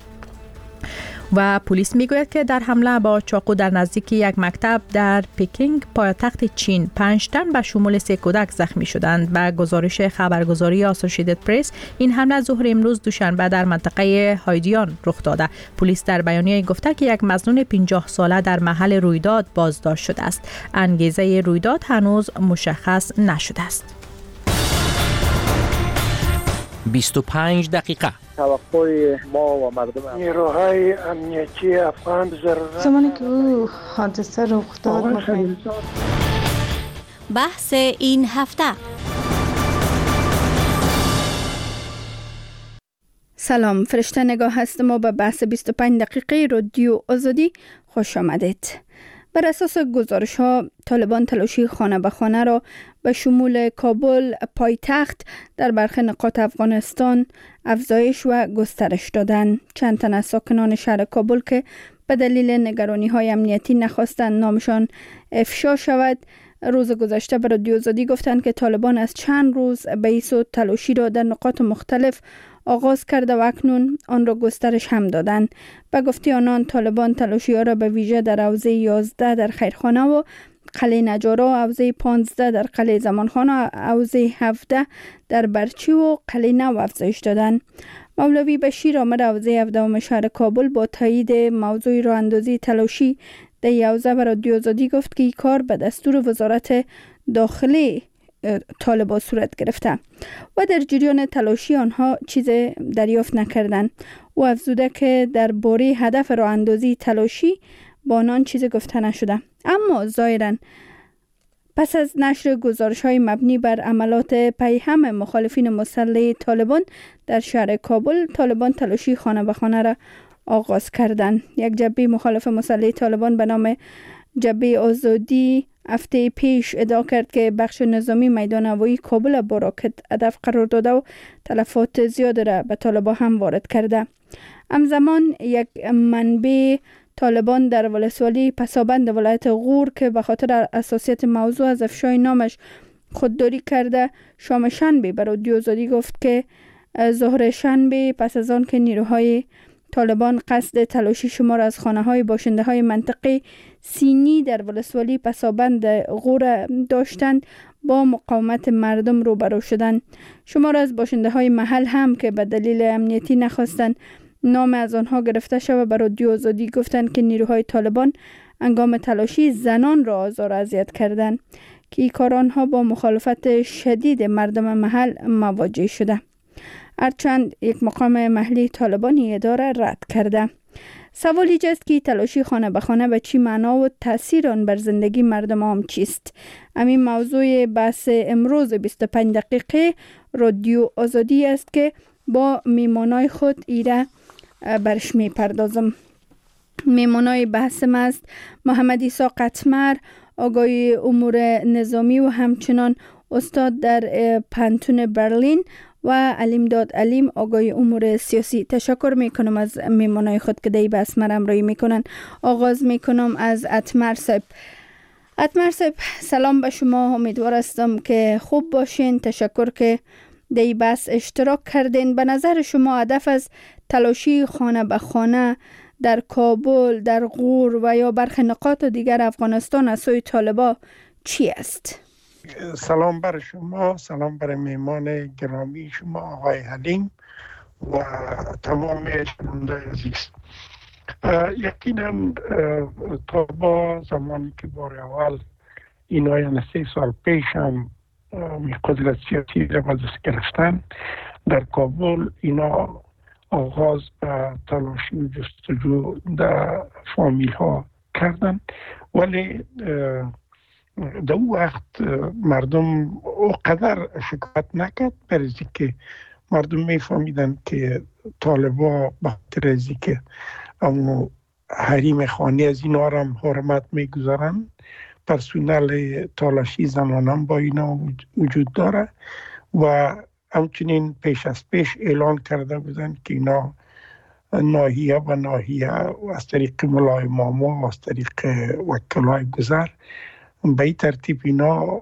و پلیس میگوید که در حمله با چاقو در نزدیک یک مکتب در پکینگ پایتخت چین پنج تن به شمول سه کودک زخمی شدند. به گزارش خبرگزاری آسوشیتد پرس این حمله ظهر امروز دوشنبه در منطقه هایدیان رخ داده. پلیس در بیانیه گفته که یک مظنون پنجاه ساله در محل رویداد بازداشت شده است. انگیزه رویداد هنوز مشخص نشده است. بیست و پنج دقیقه توقع ما و مردم نیروهای امنیتی افغان ضرورت زمانی که او حادثه رخ داد. بحث این هفته. سلام، فرشته نگاه هستم و به بحث بیست و پنج دقیقه رادیو آزادی خوش آمدید. بر اساس گزارش ها طالبان تلاشی خانه به خانه را به شمول کابل پایتخت در برخی نقاط افغانستان افزایش و گسترش دادند. چند تن از ساکنان شهر کابل که به دلیل نگرانی های امنیتی نخواستند نامشان افشا شود روز گذشته به رادیو آزادی گفتند که طالبان از چند روز به این سو تلاشی را در نقاط مختلف آغاز کرده و اکنون آن را گسترش هم دادند. به گفته آنان طالبان تلاشی ها را به ویژه در حوزه یازده در خیرخانه و قلعه نجارا، حوزه پانزده در قلعه زمانخانه، حوزه هفده در برچی و قلعه نو افزایش دادند. مولوی بشیر آمد حوزه هفده شهر کابل با تایید موضوع راه اندازی تلاشی در حوزه به رادیو آزادی گفت که این کار به دستور وزارت داخلی طالبان صورت گرفته و در جریان تلاشی آنها چیز دریافت نکردند و افزوده که در باره هدف راه اندازی تلاشی با آنان چیز گفته نشده. اما ظاهراً پس از نشر گزارش‌های مبنی بر عملات پیهم مخالفین مسلح طالبان در شهر کابل، طالبان تلاشی خانه به خانه را آغاز کردند. یک جبهه مخالف مسلح طالبان به نام جبهه آزادی هفته پیش ادعا کرد که بخش نظامی میدان هوایی کابل با راکت هدف قرار داده و تلفات زیاد را به طالبان هم وارد کرده. همزمان یک منبع طالبان در ولسوالی پسابند ولایت غور که به خاطر اساسیت موضوع از افشای نامش خودداری کرده شام شنبه بر رادیو آزادی گفت که ظهر شنبه پس از آن که نیروهای طالبان قصد تلاشی شمار از خانه های باشنده های منطقه سینی در ولسوالی پسابند غور داشتند با مقاومت مردم روبرو شدند. شمار از باشنده های محل هم که به دلیل امنیتی نخواستند نام از آنها گرفته شود بر رادیو آزادی گفتند که نیروهای طالبان هنگام تلاشی زنان را آزار و اذیت کردند که این کار آنها با مخالفت شدید مردم محل مواجه شده. هرچند یک مقام محلی طالبانی اداره رد کرده. سوال ایجاد است که تلاشی خانه به خانه به چی معنا و تاثیر آن بر زندگی مردم هم چیست؟ همین موضوع بحث امروز بیست و پنج دقیقه رادیو آزادی است که با میمانای خود ایره برش می پردازم. میمانای بحثم است محمد عیسی قطمر، آگاهی امور نظامی و همچنان استاد در پانتون برلین و علیم داد علیم، آگاهی امور سیاسی. تشکر می کنم از میمانای خود که دی بحث مرا همراهی می کنن. آغاز می کنم از اتمر صاحب. اتمر صاحب سلام به شما، امیدوار هستم که خوب باشین. تشکر که دی بحث اشتراک کردین. به نظر شما هدف از تلاشی خانه به خانه در کابل، در غور و یا برخی نقاط دیگر افغانستان از سوی طالبان چی است؟ سلام بر شما، سلام بر میمان گرامی شما آقای حلیم و تمام شنوندگان عزیز. یقینا طالبان زمانی که بار اول اینا یعنی سه سال پیش هم قدرت سیاسی را به دست گرفتن در کابل، اینا آغاز به تلاشی و جستجو در فامیل ها کردن، ولی در اون وقت مردم اوقدر شکایت نکرد، برای که مردم میفهمیدن که طالبا به خاطر ازی که امو حریم خانی از اینا را هم حرمت میگذارن، پرسونل تالاشی زنان هم با اینا وجود داره و همچنین پیش از پیش اعلان کرده بودن که اینا ناحیه و ناحیه و از طریق ملای ماما و از طریق وکلای گذر به این ترتیب اینا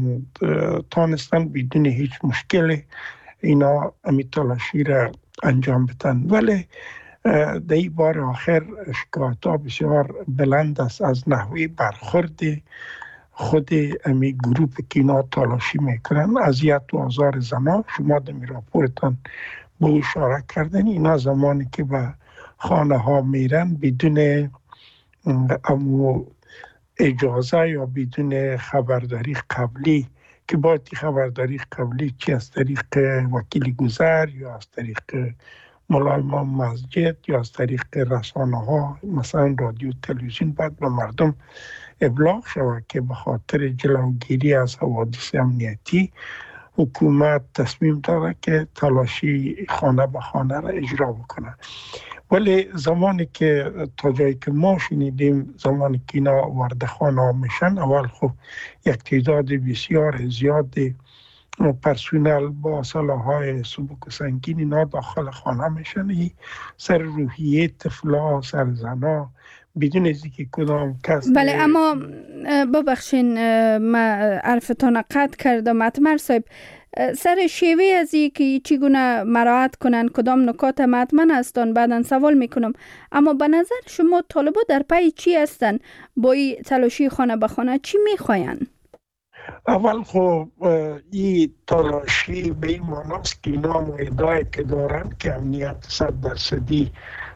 تانستن بدون هیچ مشکل اینا امی تلاشی را انجام بدن. ولی در این بار آخر شکایت ها بسیار بلند است از نحوه برخورد خود امی گروپ که اینا تلاشی میکنن، اذیت و آزار زنان. شما در می راپورتان به اشاره کردن اینا زمانی که به خانه ها میرن بدون امو اجازه یا بدون خبرداری قبلی، که باید خبرداری قبلی چی از طریق وکیل گذر یا از طریق مولای امام مسجد یا از طریق رسانه ها مثلا رادیو تلویزیون باید به مردم ابلاغ شود که به خاطر جلوگیری از حوادث امنیتی حکومت تصمیم داره که تلاشی خانه به خانه را اجرا بکنه. ولی زمانی که تا جایی که ما شنیدیم زمانی که اینا وارد خانه میشن، اول خب یک تعداد بسیار زیاد پرسونل با سلاح‌های سبک و سنگین اینا داخل خانه میشن، سر روحیه طفلا، سر زنا، بدون از اینکه کدام کس. بله، اما ببخشین ما عرفتان قطع کردم اتمر صاحب، سر شیوه از این که چگونه مراعات کنن کدام نکات مطمئن هستن بعدن سوال میکنم. اما به نظر شما طالبا در پای چی هستن؟ با این تلاشی خانه به خانه چی میخواین؟ اول خب این تلاشی به این معناست که اینا ادعای که دارن که امنیت صد درصدی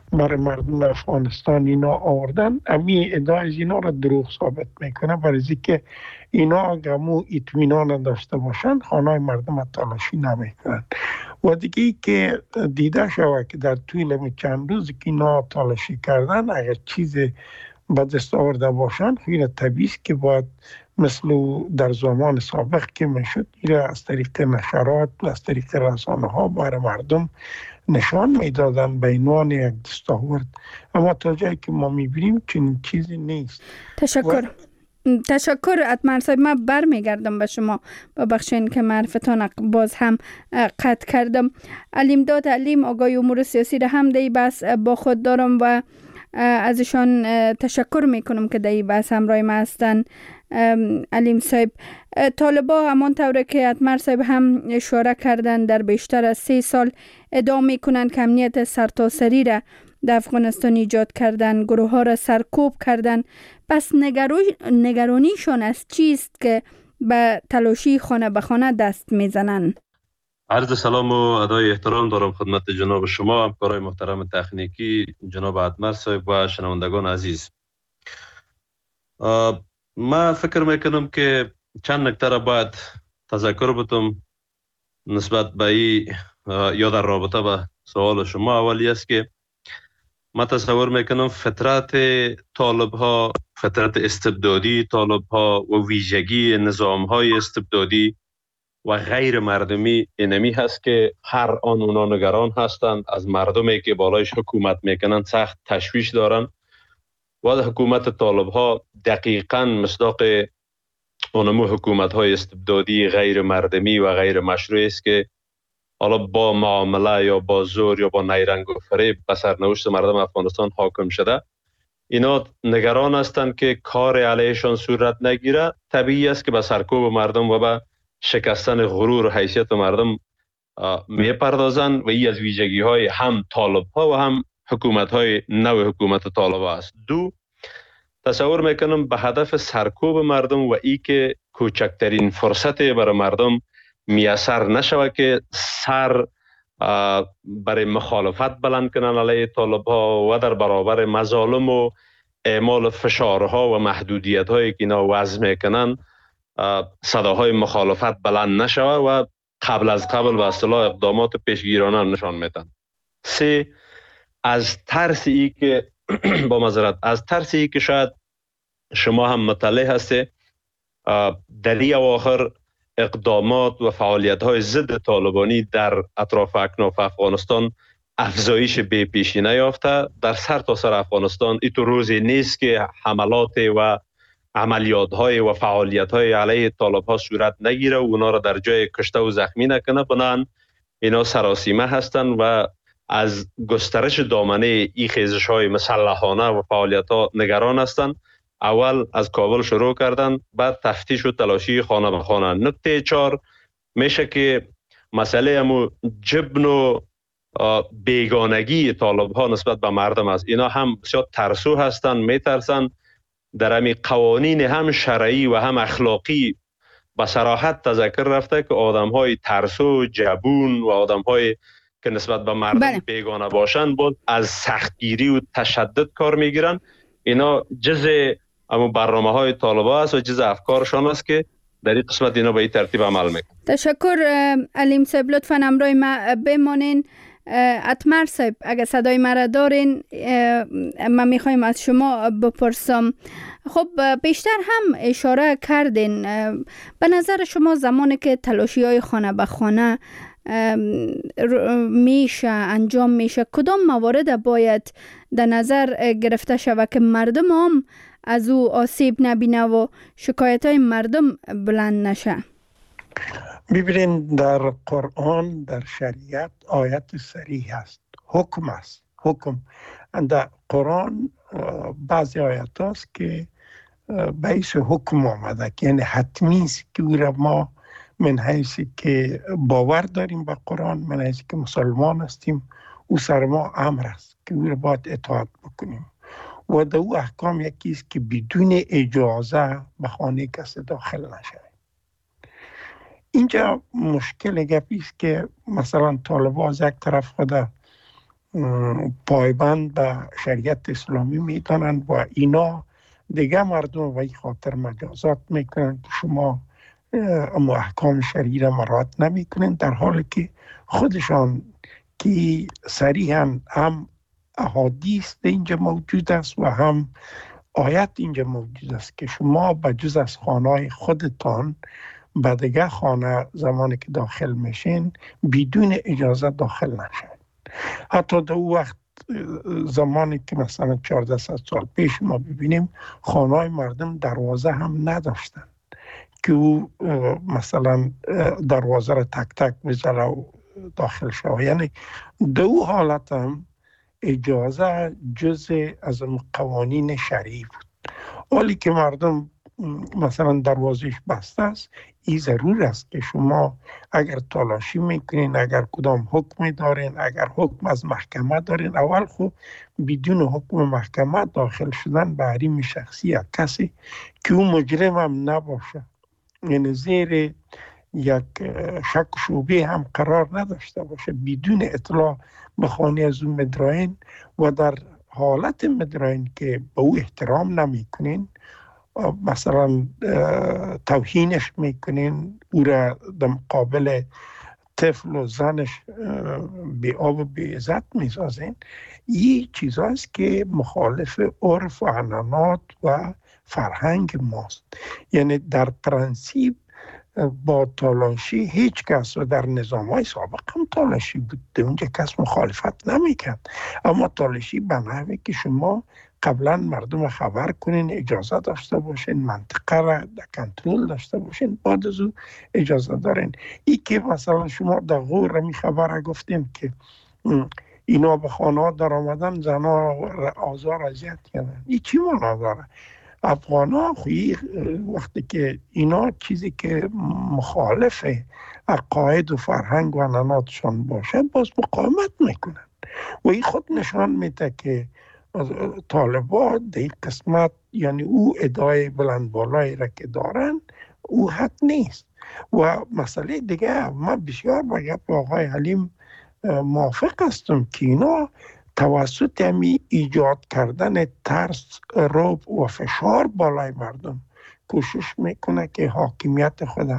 برای مردم افغانستان اینا آوردن. امی ادعای از اینا را دروغ ثابت میکنه، برای اینکه اینا اگرمو اطمینان داشته باشن خانه مردم تلاشی نمیکنن. و دیگه ای که دیده شود که در طول چند روز که اینا تلاشی کردن اگر چیز به دست آورده باشن خیلی طبیعی است که باید مثل در زمان سابق که میشد اینا از طریق نشرات و از طریق رسانه ها برای مردم نشان میدادن به عنوان یک دستاورد، اما تا جایی که ما میبینیم چنین چیزی نیست. تشکر و... تشکر اتمر صاحب. من برمیگردم به شما، ببخشید که معرفتان باز هم قطع کردم. علیمداد علیم آقای امور سیاسی را هم دی بس با خود دارم و ازشان تشکر میکنم که دی بس همراه ما هستن. علیم صاحب، طالبا همان طوره که اتمر صاحب هم اشاره کردن در بیشتر از سه سال ادعا میکنن که امنیت سرتاسری را در افغانستان ایجاد کردن، گروه ها را سرکوب کردن. پس نگرانیشون از چیست که به تلاشی خانه به خانه دست میزنن؟ عرض سلام و ادای احترام دارم خدمت جناب شما، همکارای محترم تکنیکی، جناب اتمر صاحب و شنوندگان عزیز. من فکر میکنم که چند نکته را باید تذکر بدم نسبت به ای یا در رابطه با سوال شما. اولی است که من تصور میکنم فطرت طالب ها، فطرت استبدادی طالب ها و ویژگی نظام های استبدادی و غیر مردمی اینمی هست که هر آن اونا نگران هستند از مردمی که بالایش حکومت میکنن، سخت تشویش دارن و حکومت طالب ها دقیقاً مصداق اونمو حکومت های استبدادی غیر مردمی و غیر مشروعی است که حالا با معامله یا با زور یا با نیرنگ و فریب به سرنوشت مردم افغانستان حاکم شده. اینا نگران هستند که کار علیهشان صورت نگیره. طبیعی است که به سرکوب مردم و به شکستن غرور و حیثیت مردم می پردازن و این از ویژگی های هم طالب ها و هم حکومت های نو حکومت طالب است. دو، تصور میکنم به هدف سرکوب مردم و ای که کوچکترین فرصت برای مردم میسر نشود که سر برای مخالفت بلند کنن علیه طالب ها و در برابر مظالم و اعمال فشارها و محدودیت هایی که اینا وضع میکنن صداهای مخالفت بلند نشود و قبل از قبل به اصطلاح اقدامات پیشگیرانه نشان میدن. سه، از ترس ای که با معذرت از ترس ای که شاید شما هم مطلع هستی در این اواخر اقدامات و فعالیت های ضد طالبانی در اطراف اکناف افغانستان افزایش بی پیشی نیافته. در سر تا سر افغانستان این تو روزی نیست که حملات و عملیات های و فعالیت های علیه طالب ها صورت نگیره و اونا را در جای کشته و زخمی نکنه. بنان اینا سراسیمه هستند و از گسترش دامنه این خیزش های مسلحانه و فعالیت ها نگران هستند. اول از کابل شروع کردن، بعد تفتیش و تلاشی خانه به خانه. نکته چهار میشه که مسئله امو جبن و بیگانگی طالب ها نسبت به مردم است. اینا هم بسیار ترسو هستند، میترسن در امی قوانین هم شرعی و هم اخلاقی به صراحت تذکر رفته که آدم های ترسو، جبون و آدم های که نسبت به مردم بله. بیگانه باشن بود از سختگیری و تشدد کار میگیرن. اینا جزء اما برنامه های طالبا است و جزء افکارشان است که در این قسمت اینا به این ترتیب عمل میکنن. تشکر علیم صاحب، لطفاً همراه ما بمانین. اتمر صاحب اگر صدای مرا دارین من میخوایم از شما بپرسم. خب بیشتر هم اشاره کردین، به نظر شما زمانی که تلاشی های خانه به خانه میشه انجام میشه کدام موارد باید در نظر گرفته شود که مردم هم از او آسیب نبینه و شکایت های مردم بلند نشه؟ ببینید در قرآن در شریعت آیت صریح است، حکم است. حکم در قرآن بعضی آیات است که بیس حکم آمده که یعنی حتمی است که ما من حیثی که باور داریم به قرآن، من حیثی که مسلمان هستیم، او سر ما امر است که او را باید اطاعت بکنیم و در او احکام یکی است که بدون اجازه به خانه کسی داخل نشه. اینجا مشکل گپی است که مثلا طالبان از یک طرف خود پایبند به شریعت اسلامی میتونن و اینا دیگه مردم به این خاطر مجازات میکنن که شما اما احکام شرعی را مراعات نمیکنین، در حالی که خودشان که صریحاً هم احادیث اینجا موجود است و هم آیت اینجا موجود است که شما به جز از خانه خودتان به دیگه خانه زمانی که داخل میشین بدون اجازه داخل نشین. حتی در او وقت زمانی که مثلا چهارده سال پیش ما ببینیم خانه مردم دروازه هم نداشتن که او مثلا دروازه را تک تک میزنه و داخل شد. یعنی دو حالت هم اجازه جزء از قوانین شرعی بود. ولی که مردم مثلا دروازش بسته است، این ضرور است که شما اگر تلاشی میکنین، اگر کدام حکمی دارین، اگر حکم از محکمه دارین، اول خود بدون حکم محکمه داخل شدن به حریم شخصی کسی که اون مجرم هم نباشه، یعنی زیر یک شک و شبهه هم قرار نداشته باشه، بدون اطلاع به خانه از اون مدرعین و در حالت مدرعین که به او احترام نمیکنین، مثلا توهینش میکنین، او را در مقابل طفل و زنش بی آب و بی عزت میسازین، این چیز هست که مخالف عرف و عنعنات و فرهنگ ماست. یعنی در پرنسیپ با تالاشی هیچ کس، و در نظام های سابق هم تالاشی بود، اونجا کس مخالفت نمیکرد، اما تالاشی به نحوی که شما قبلا مردم خبر کنین، اجازه داشته باشین، منطقه را در کنترل داشته باشین، بعد از او اجازه دارین. ای که مثلا شما در غور می خبر گفتین که اینا به خانه در آمدن زنا آزار اذیت کردن، این چی معنا داره؟ افغان ها خوی وقتی که اینا چیزی که مخالف عقاید و فرهنگ و عنعناتشان باشه باز مقاومت میکنن و این خود نشان میده که طالبان در این قسمت، یعنی او ادعای بلند بالایی را که دارن او حق نیست. و مسئله دیگه، من بسیار با گپ آقای حلیم موافق هستم که اینا توسط همی ایجاد کردن ترس، رعب و فشار بالای مردم کوشش میکنه که حاکمیت خود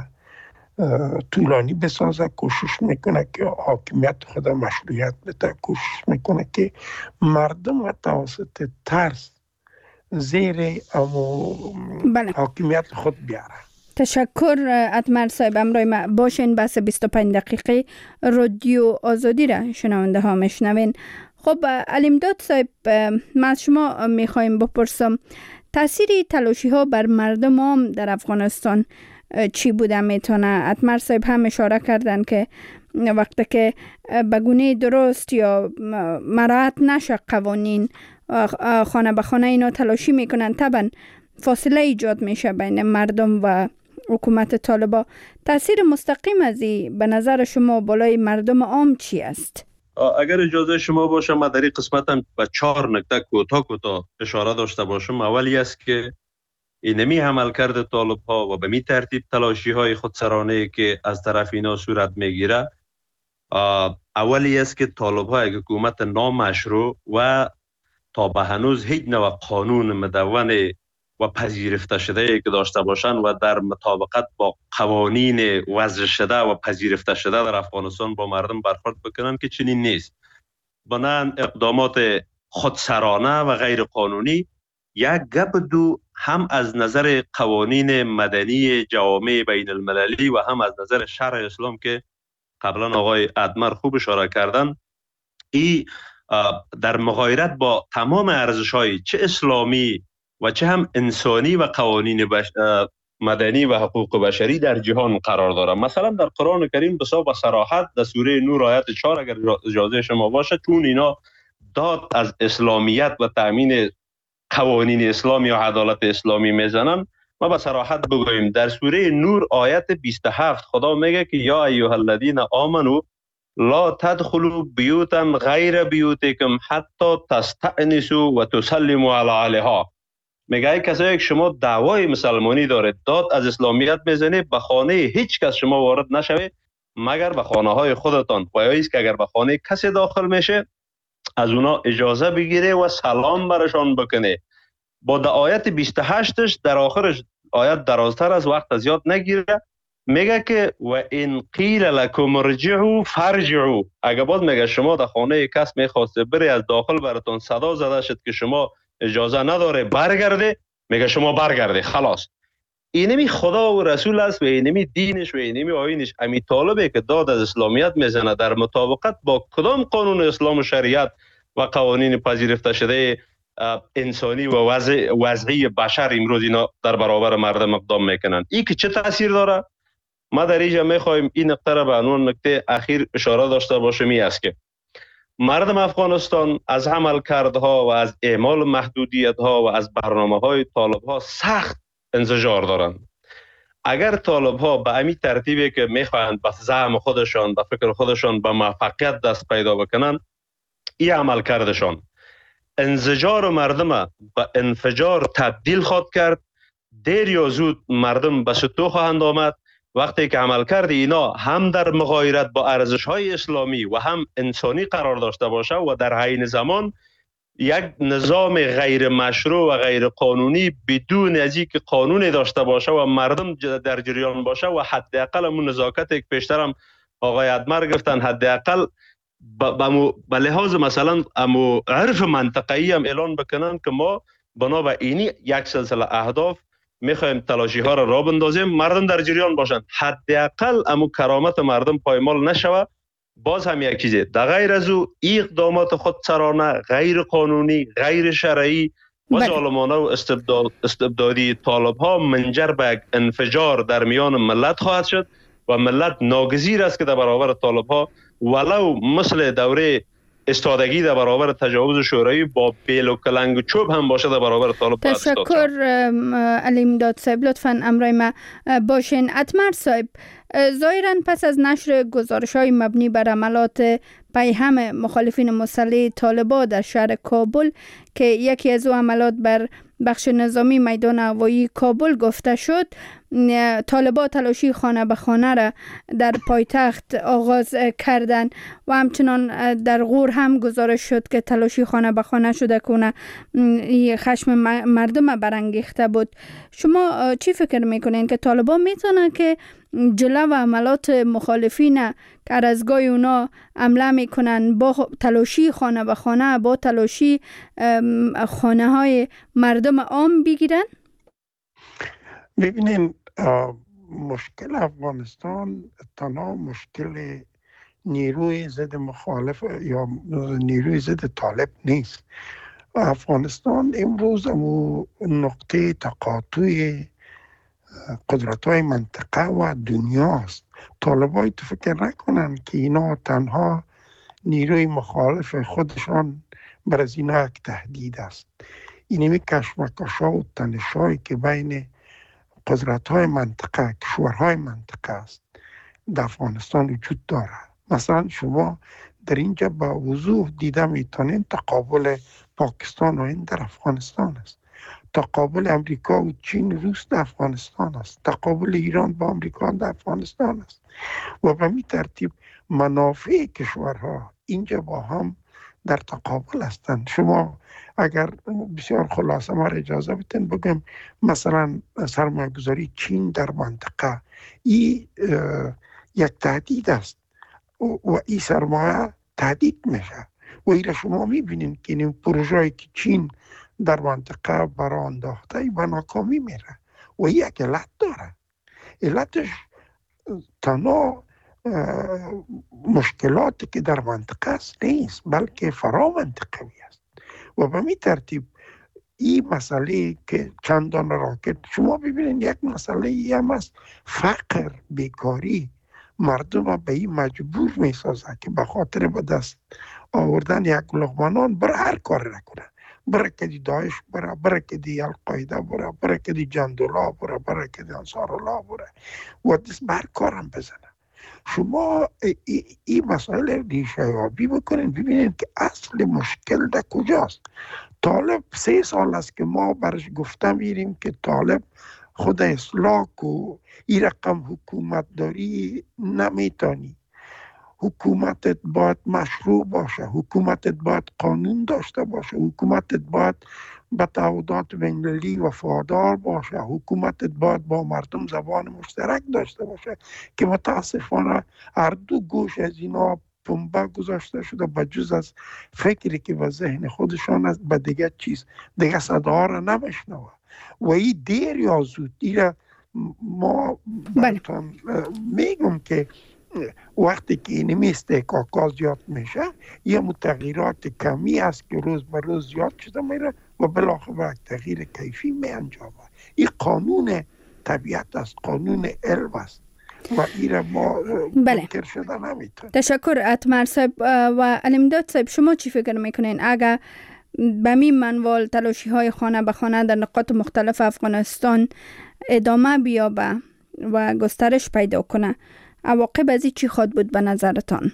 طولانی بسازه، کوشش میکنه که حاکمیت خود مشروعیت بده، کوشش میکنه که مردم و توسط ترس زیر بله. حاکمیت خود بیاره. تشکر اتمر صاحب، امروی ما باشین. بس بیست و پنج دقیقه رادیو آزادی را شنونده ها میشنوین. خب علیمداد صاحب، من از شما میخوایم بپرسم تاثیر تلاشی ها بر مردم هم در افغانستان چی بوده میتونه؟ اتمر صاحب هم اشاره کردن که وقتی که به گونه درست یا مراعات نشه قوانین، خانه به خانه اینا تلاشی میکنن، طبعا فاصله ایجاد میشه بین مردم و حکومت طالبان. تاثیر مستقیم از این به نظر شما بالای مردم عام چی است؟ اگر اجازه شما باشه من در این قسمت هم به چهار نکته کوتاه کوتاه اشاره داشته باشم. اولی است که اینمی عمل کرده طالب ها و به می ترتیب تلاشی های خودسرانه که از طرف اینا صورت میگیره، اولی است که طالب ها یک حکومت نامشروع و تا به هنوز هیچ نوع قانون مدون و پذیرفته شده که داشته باشند و در مطابقت با قوانین وضع شده و پذیرفته شده در افغانستان با مردم برخورد بکنن که چنین نیست. بنابراین اقدامات خودسرانه و غیر قانونی یک گپ دو هم از نظر قوانین مدنی جوامع بین المللی و هم از نظر شرع اسلام که قبلا آقای ادمر خوب اشاره کردن، ای در مغایرت با تمام ارزش‌های چه اسلامی و چه هم انسانی و قوانین بش... مدنی و حقوق بشری در جهان قرار دارد. مثلا در قرآن کریم بسیار با صراحت در سوره نور آیت چهار اگر اجازه شما باشه، چون اینا داد از اسلامیت و تأمین قوانین اسلامی و عدالت اسلامی میزنن، ما با صراحت بگوییم در سوره نور آیت بیست و هفت خدا میگه که یا ایها الذین آمنو لا تدخلوا بیوتا غیر بیوتکم حتی تستأنسوا و تسلموا علی اهلها. میگه ای کسایی که شما دعوای مسلمانی دارید، داد از اسلامیت میزنید، به خانه هیچ کس شما وارد نشوید مگر به خانه های خودتان، و یا ایست که اگر به خانه کسی داخل میشه از اونا اجازه بگیره و سلام برشان بکنه. با در آیت بیست و هشتش در آخرش آیت درازتر از وقت زیاد نگیره، میگه که و این قیل لکم ارجعوا فرجعوا، اگه باز میگه شما در خانه کس میخواسته بری از داخل براتون صدا زده شد که شما اجازه نداره برگرده، میگه شما برگرده خلاص. اینمی خدا و رسول است و اینمی دینش و اینمی آیینش. امی طالبه که داد از اسلامیت میزنه در مطابقت با کدام قانون اسلام و شریعت و قوانین پذیرفته شده انسانی و وضع وضعی بشر امروز اینا در برابر مردم اقدام میکنن، این که چه تاثیر داره؟ ما در اینجا میخوایم این نکته را به عنوان نکته اخیر اشاره داشته باشیم، این است که مردم افغانستان از عملکردها و از اعمال محدودیت‌ها و از برنامه‌های طالب‌ها سخت انزجار دارند. اگر طالب‌ها به همین ترتیبی که میخواهند به زعم خودشان به فکر خودشان به موفقیت دست پیدا بکنن، این عملکردشان انزجار مردم به انفجار تبدیل خواهد کرد. دیر یا زود مردم به ستو خواهند آمد وقتی که عملکرد اینا هم در مغایرت با ارزش‌های اسلامی و هم انسانی قرار داشته باشه و در عین زمان یک نظام غیر مشروع و غیر قانونی بدون از اینکه قانونی داشته باشه و مردم در جریان باشه و حداقل همون نزاکت که پیشترم آقای ادمر گفتن، حداقل به لحاظ مثلا امو عرف منطقه‌ای هم اعلان بکنن که ما بنا به اینی یک سلسله اهداف میخوایم تلاشی ها را راه بندازیم، مردم در جریان باشند، حداقل امو کرامت مردم پایمال نشوه. باز هم یک چیزه در غیر از او اقدامات خودسرانه، غیر قانونی، غیر شرعی و ظالمانه و استبداد استبدادی طالب ها منجر به یک انفجار در میان ملت خواهد شد و ملت ناگزیر است که در برابر طالب ها ولو مثل دوره استادگی در برابر تجاوز شوروی با بیل و کلنگ و چوب هم باشه در برابر طالب باید استاد. تشکر علی امداد صاحب، لطفاً امرای ما باشین. ادمر صاحب، ظاهراً پس از نشر گزارش‌های مبنی بر عملات پیهم مخالفین مسلح طالبان در شهر کابل که یکی از او عملات بر بخش نظامی میدان هوایی کابل گفته شد، طالبان تلاشی خانه به خانه را در پایتخت آغاز کردند و همچنان در غور هم گزارش شد که تلاشی خانه به خانه شده کنه خشم مردم برانگیخته بود. شما چی فکر میکنین که طالبان میتونه که جلو و عملات مخالفین که از گاهی اونا عمله میکنن با تلاشی خانه به خانه، با تلاشی خانه های مردم عام بگیرن؟ ببینین، مشکل افغانستان تنها مشکل نیروی ضد مخالف یا نیروی ضد طالب نیست. افغانستان امروز امو نقطه تقاطع قدرت های منطقه و دنیاست. طالبای تو فکر نکنن که اینا تنها نیروی مخالف خودشان بر از اینا یک تهدید است. اینمی کشمکش‌ها و تنش‌هایی که بین قدرت های منطقه، کشورهای منطقه است در افغانستان وجود داره. مثلا شما در اینجا با وضوح دیده میتونین تقابل پاکستان و هند در افغانستان است، تقابل امریکا و چین روس در افغانستان است، تقابل ایران با امریکا در افغانستان است و به می ترتیب منافع کشورها اینجا با هم در تقابل هستند. شما اگر بسیار خلاصه ما اجازه بدین بگم مثلا سرمایه‌گذاری چین در منطقه این یک تهدید است و این سرمایه تهدید میشه و این شما میبینین که این پروژه‌ای که چین در منطقه برای انداخته به ناکامی میره و این یک علت داره. علتش تنها مشکلاتی که در منطقه است نیست بلکه فرا منطقوی است و به می ترتیب این مسئله که چندان راکت شما ببینید یک مسئله هم است، فقر، بیکاری مردم به این مجبور می سازه که به خاطر به دست آوردن یک لقمه نان برای هر کار نکنه، برای که دی داعش برای برای که دی القاعده برای برای که دی جندولا برای برای که دی انصارالله برای و دست بر کارم بزنه. شما این ای مسائل ریشه یابی بکنین ببینید که اصل مشکل در کجاست. طالب سه سال است که ما برش گفته میریم که طالب خود اصلاح و این رقم حکومت داری نمیتانی حکومتت باید مشروع باشه، حکومتت باید قانون داشته باشه، حکومتت باید به تعهدات بین‌المللی وفادار باشه، حکومتت باید با مردم زبان مشترک داشته باشه که متاسفانه هر دو گوش از اینا پنبه گذاشته شده به جز از فکری که به ذهن خودشان است به دیگه چیز دیگه صدا را نمیشنوه و این دیر یا زود دیره ما براتون میگم که وقتی که اینمی استحقاقا زیاد میشه یه متغیرات کمی است که روز به روز زیاد شده میره و بالاخره تغییر کیفی می انجامه. این قانون طبیعت است، قانون علم است و این ما منکر شده نمیتونه. تشکر اتمر صاحب. و علمداد صاحب شما چی فکر میکنین اگر به می منوال تلاشی های خانه به خانه در نقاط مختلف افغانستان ادامه بیابه و گسترش پیدا کنه، عواقب از این چی خواهد بود به نظرتان؟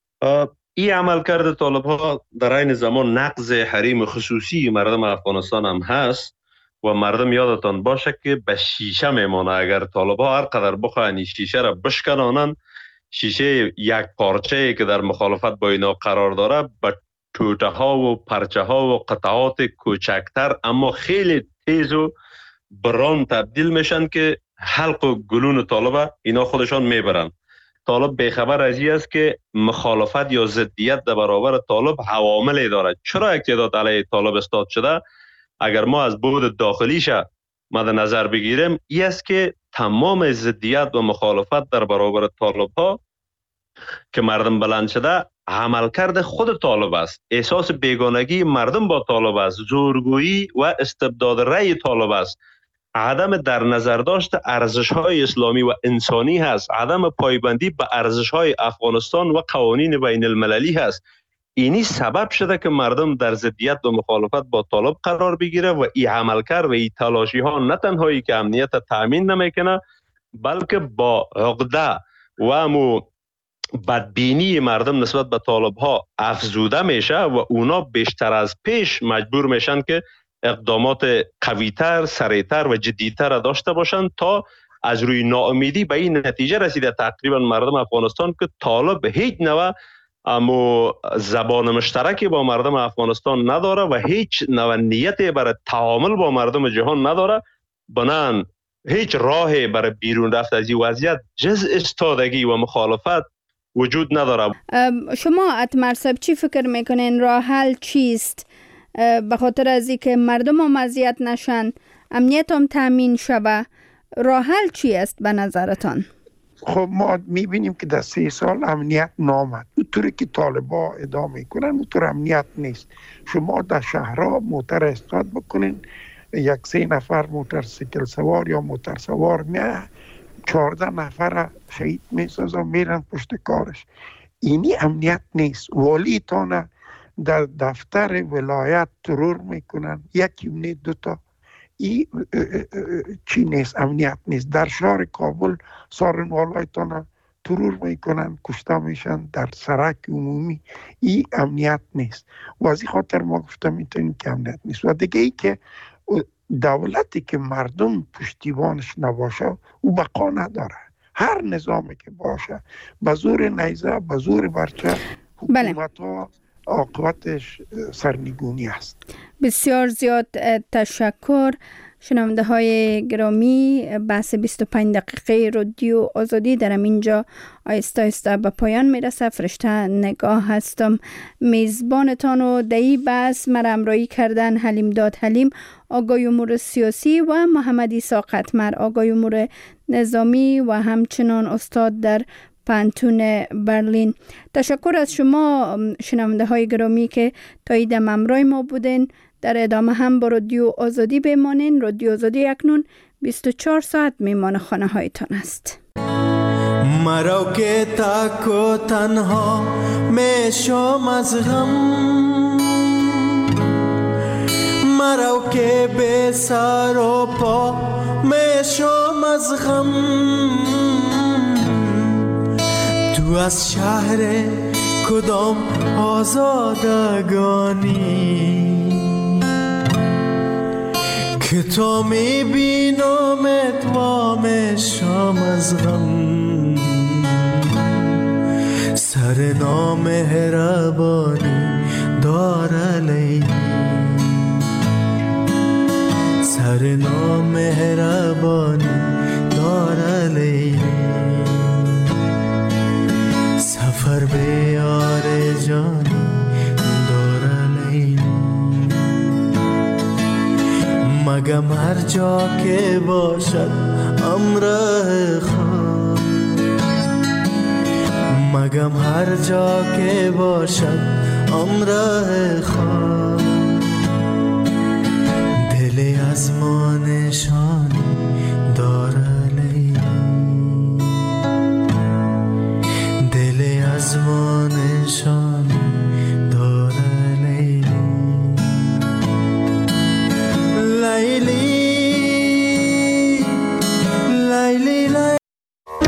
این عملکرد طالب ها در این زمان نقض حریم خصوصی مردم افغانستان هم هست و مردم یادتان باشه که به شیشه میمانه. اگر طالب ها هر قدر بخواهن شیشه را بشکنانن، شیشه یک پارچه که در مخالفت با اینا قرار داره به توته ها و پرچه ها و قطعات کوچکتر اما خیلی تیز و بران تبدیل میشن که حلق و گلون طالب اینا خودشان میبرن. طالب بیخبر از این است که مخالفت یا ضدیت در برابر طالب عواملی داره. چرا یک تعداد علیه طالب استاد شده؟ اگر ما از بعد داخلیش مد نظر بگیریم، این است که تمام ضدیت و مخالفت در برابر طالب ها که مردم بلند شده عملکرد خود طالب است. احساس بیگانگی مردم با طالب است، زورگویی و استبداد رأی طالب است، عدم در نظر داشت ارزش‌های اسلامی و انسانی هست، عدم پایبندی به ارزش‌های افغانستان و قوانین بین المللی هست. اینی سبب شده که مردم در ضدیت و مخالفت با طالب قرار بگیره و این عملکرد و این تلاشی ها نه تنهایی که امنیت تأمین نمیکنه بلکه با عقده و امو بدبینی مردم نسبت به طالب ها افزوده میشه و اونا بیشتر از پیش مجبور میشن که اقدامات قویتر، سریعتر و جدیتر داشته باشند تا از روی ناامیدی به این نتیجه رسیده تقریبا مردم افغانستان که طالب هیچ نوع اما زبان مشترکی با مردم افغانستان نداره و هیچ نوع نیتی برای تعامل با مردم جهان نداره، بنان هیچ راهی برای بیرون رفت از این وضعیت جز استادگی و مخالفت وجود نداره. شما اتمر صاحب چی فکر میکنین راه حل چیست؟ به خاطر از اینکه مردم هم اذیت نشن، امنیت هم تامین شوه، راه حل چی است به نظرتان؟ خب ما میبینیم که در سه سال امنیت نامد. اونطوری که طالبا ادامه کنن اونطور امنیت نیست. شما در شهرها موتر استاد بکنین، یک سه نفر موتر سیکل سوار یا موتر سوار میه چهارده نفر شهید میسازن میرن پشت کارش. اینی امنیت نیست. والی تانه در دفتر ولایت ترور میکنن، یکی نه دوتا، این چی نیست؟ امنیت نیست. در شهر کابل سارنوالایتان ترور میکنن، کشته میشن در سرک عمومی، این امنیت نیست. و از این خاطر ما گفتم میتونیم که امنیت نیست. و دیگه ای که دولتی که مردم پشتیبانش نباشه او بقا نداره. هر نظامی که باشه به زور نیزه، به زور برچه، حکومت ها عاقبتش سرنگونی است. بسیار زیاد تشکر. شنونده های گرامی، بحث بیست و پنج دقیقه رادیو آزادی در اینجا آیسته آیسته به پایان میرسه. فرشته نگاه هستم، میزبانتان و دهی بحث مرا همراهی کردن حلیم داد حلیم، آقای امور سیاسی، و محمد عیسی قطمر، آقای امور نظامی و همچنان استاد در پانتون برلین. تشکر از شما شنونده های گرامی که تا ایدم همراه ما بودین. در ادامه هم با رادیو آزادی بمانین. رادیو آزادی اکنون بیست و چهار ساعت میمان خانه هایتان است. مرا که تک و تنها میشم از غم، مرا که به سر و پا میشم از غم، تو از شهر کدام آزادگانی که تا میبینمت و میشم از غم. سر نامهربانی داره لیلی، سر نامهربانی داره لیلی، سفر به یار جانی داره لیلی. مگم هر جا که باشد امره خواب، مگم هر جا که باشد امره خواب، دلی از ما نشانی داره لیلی، دلی از ما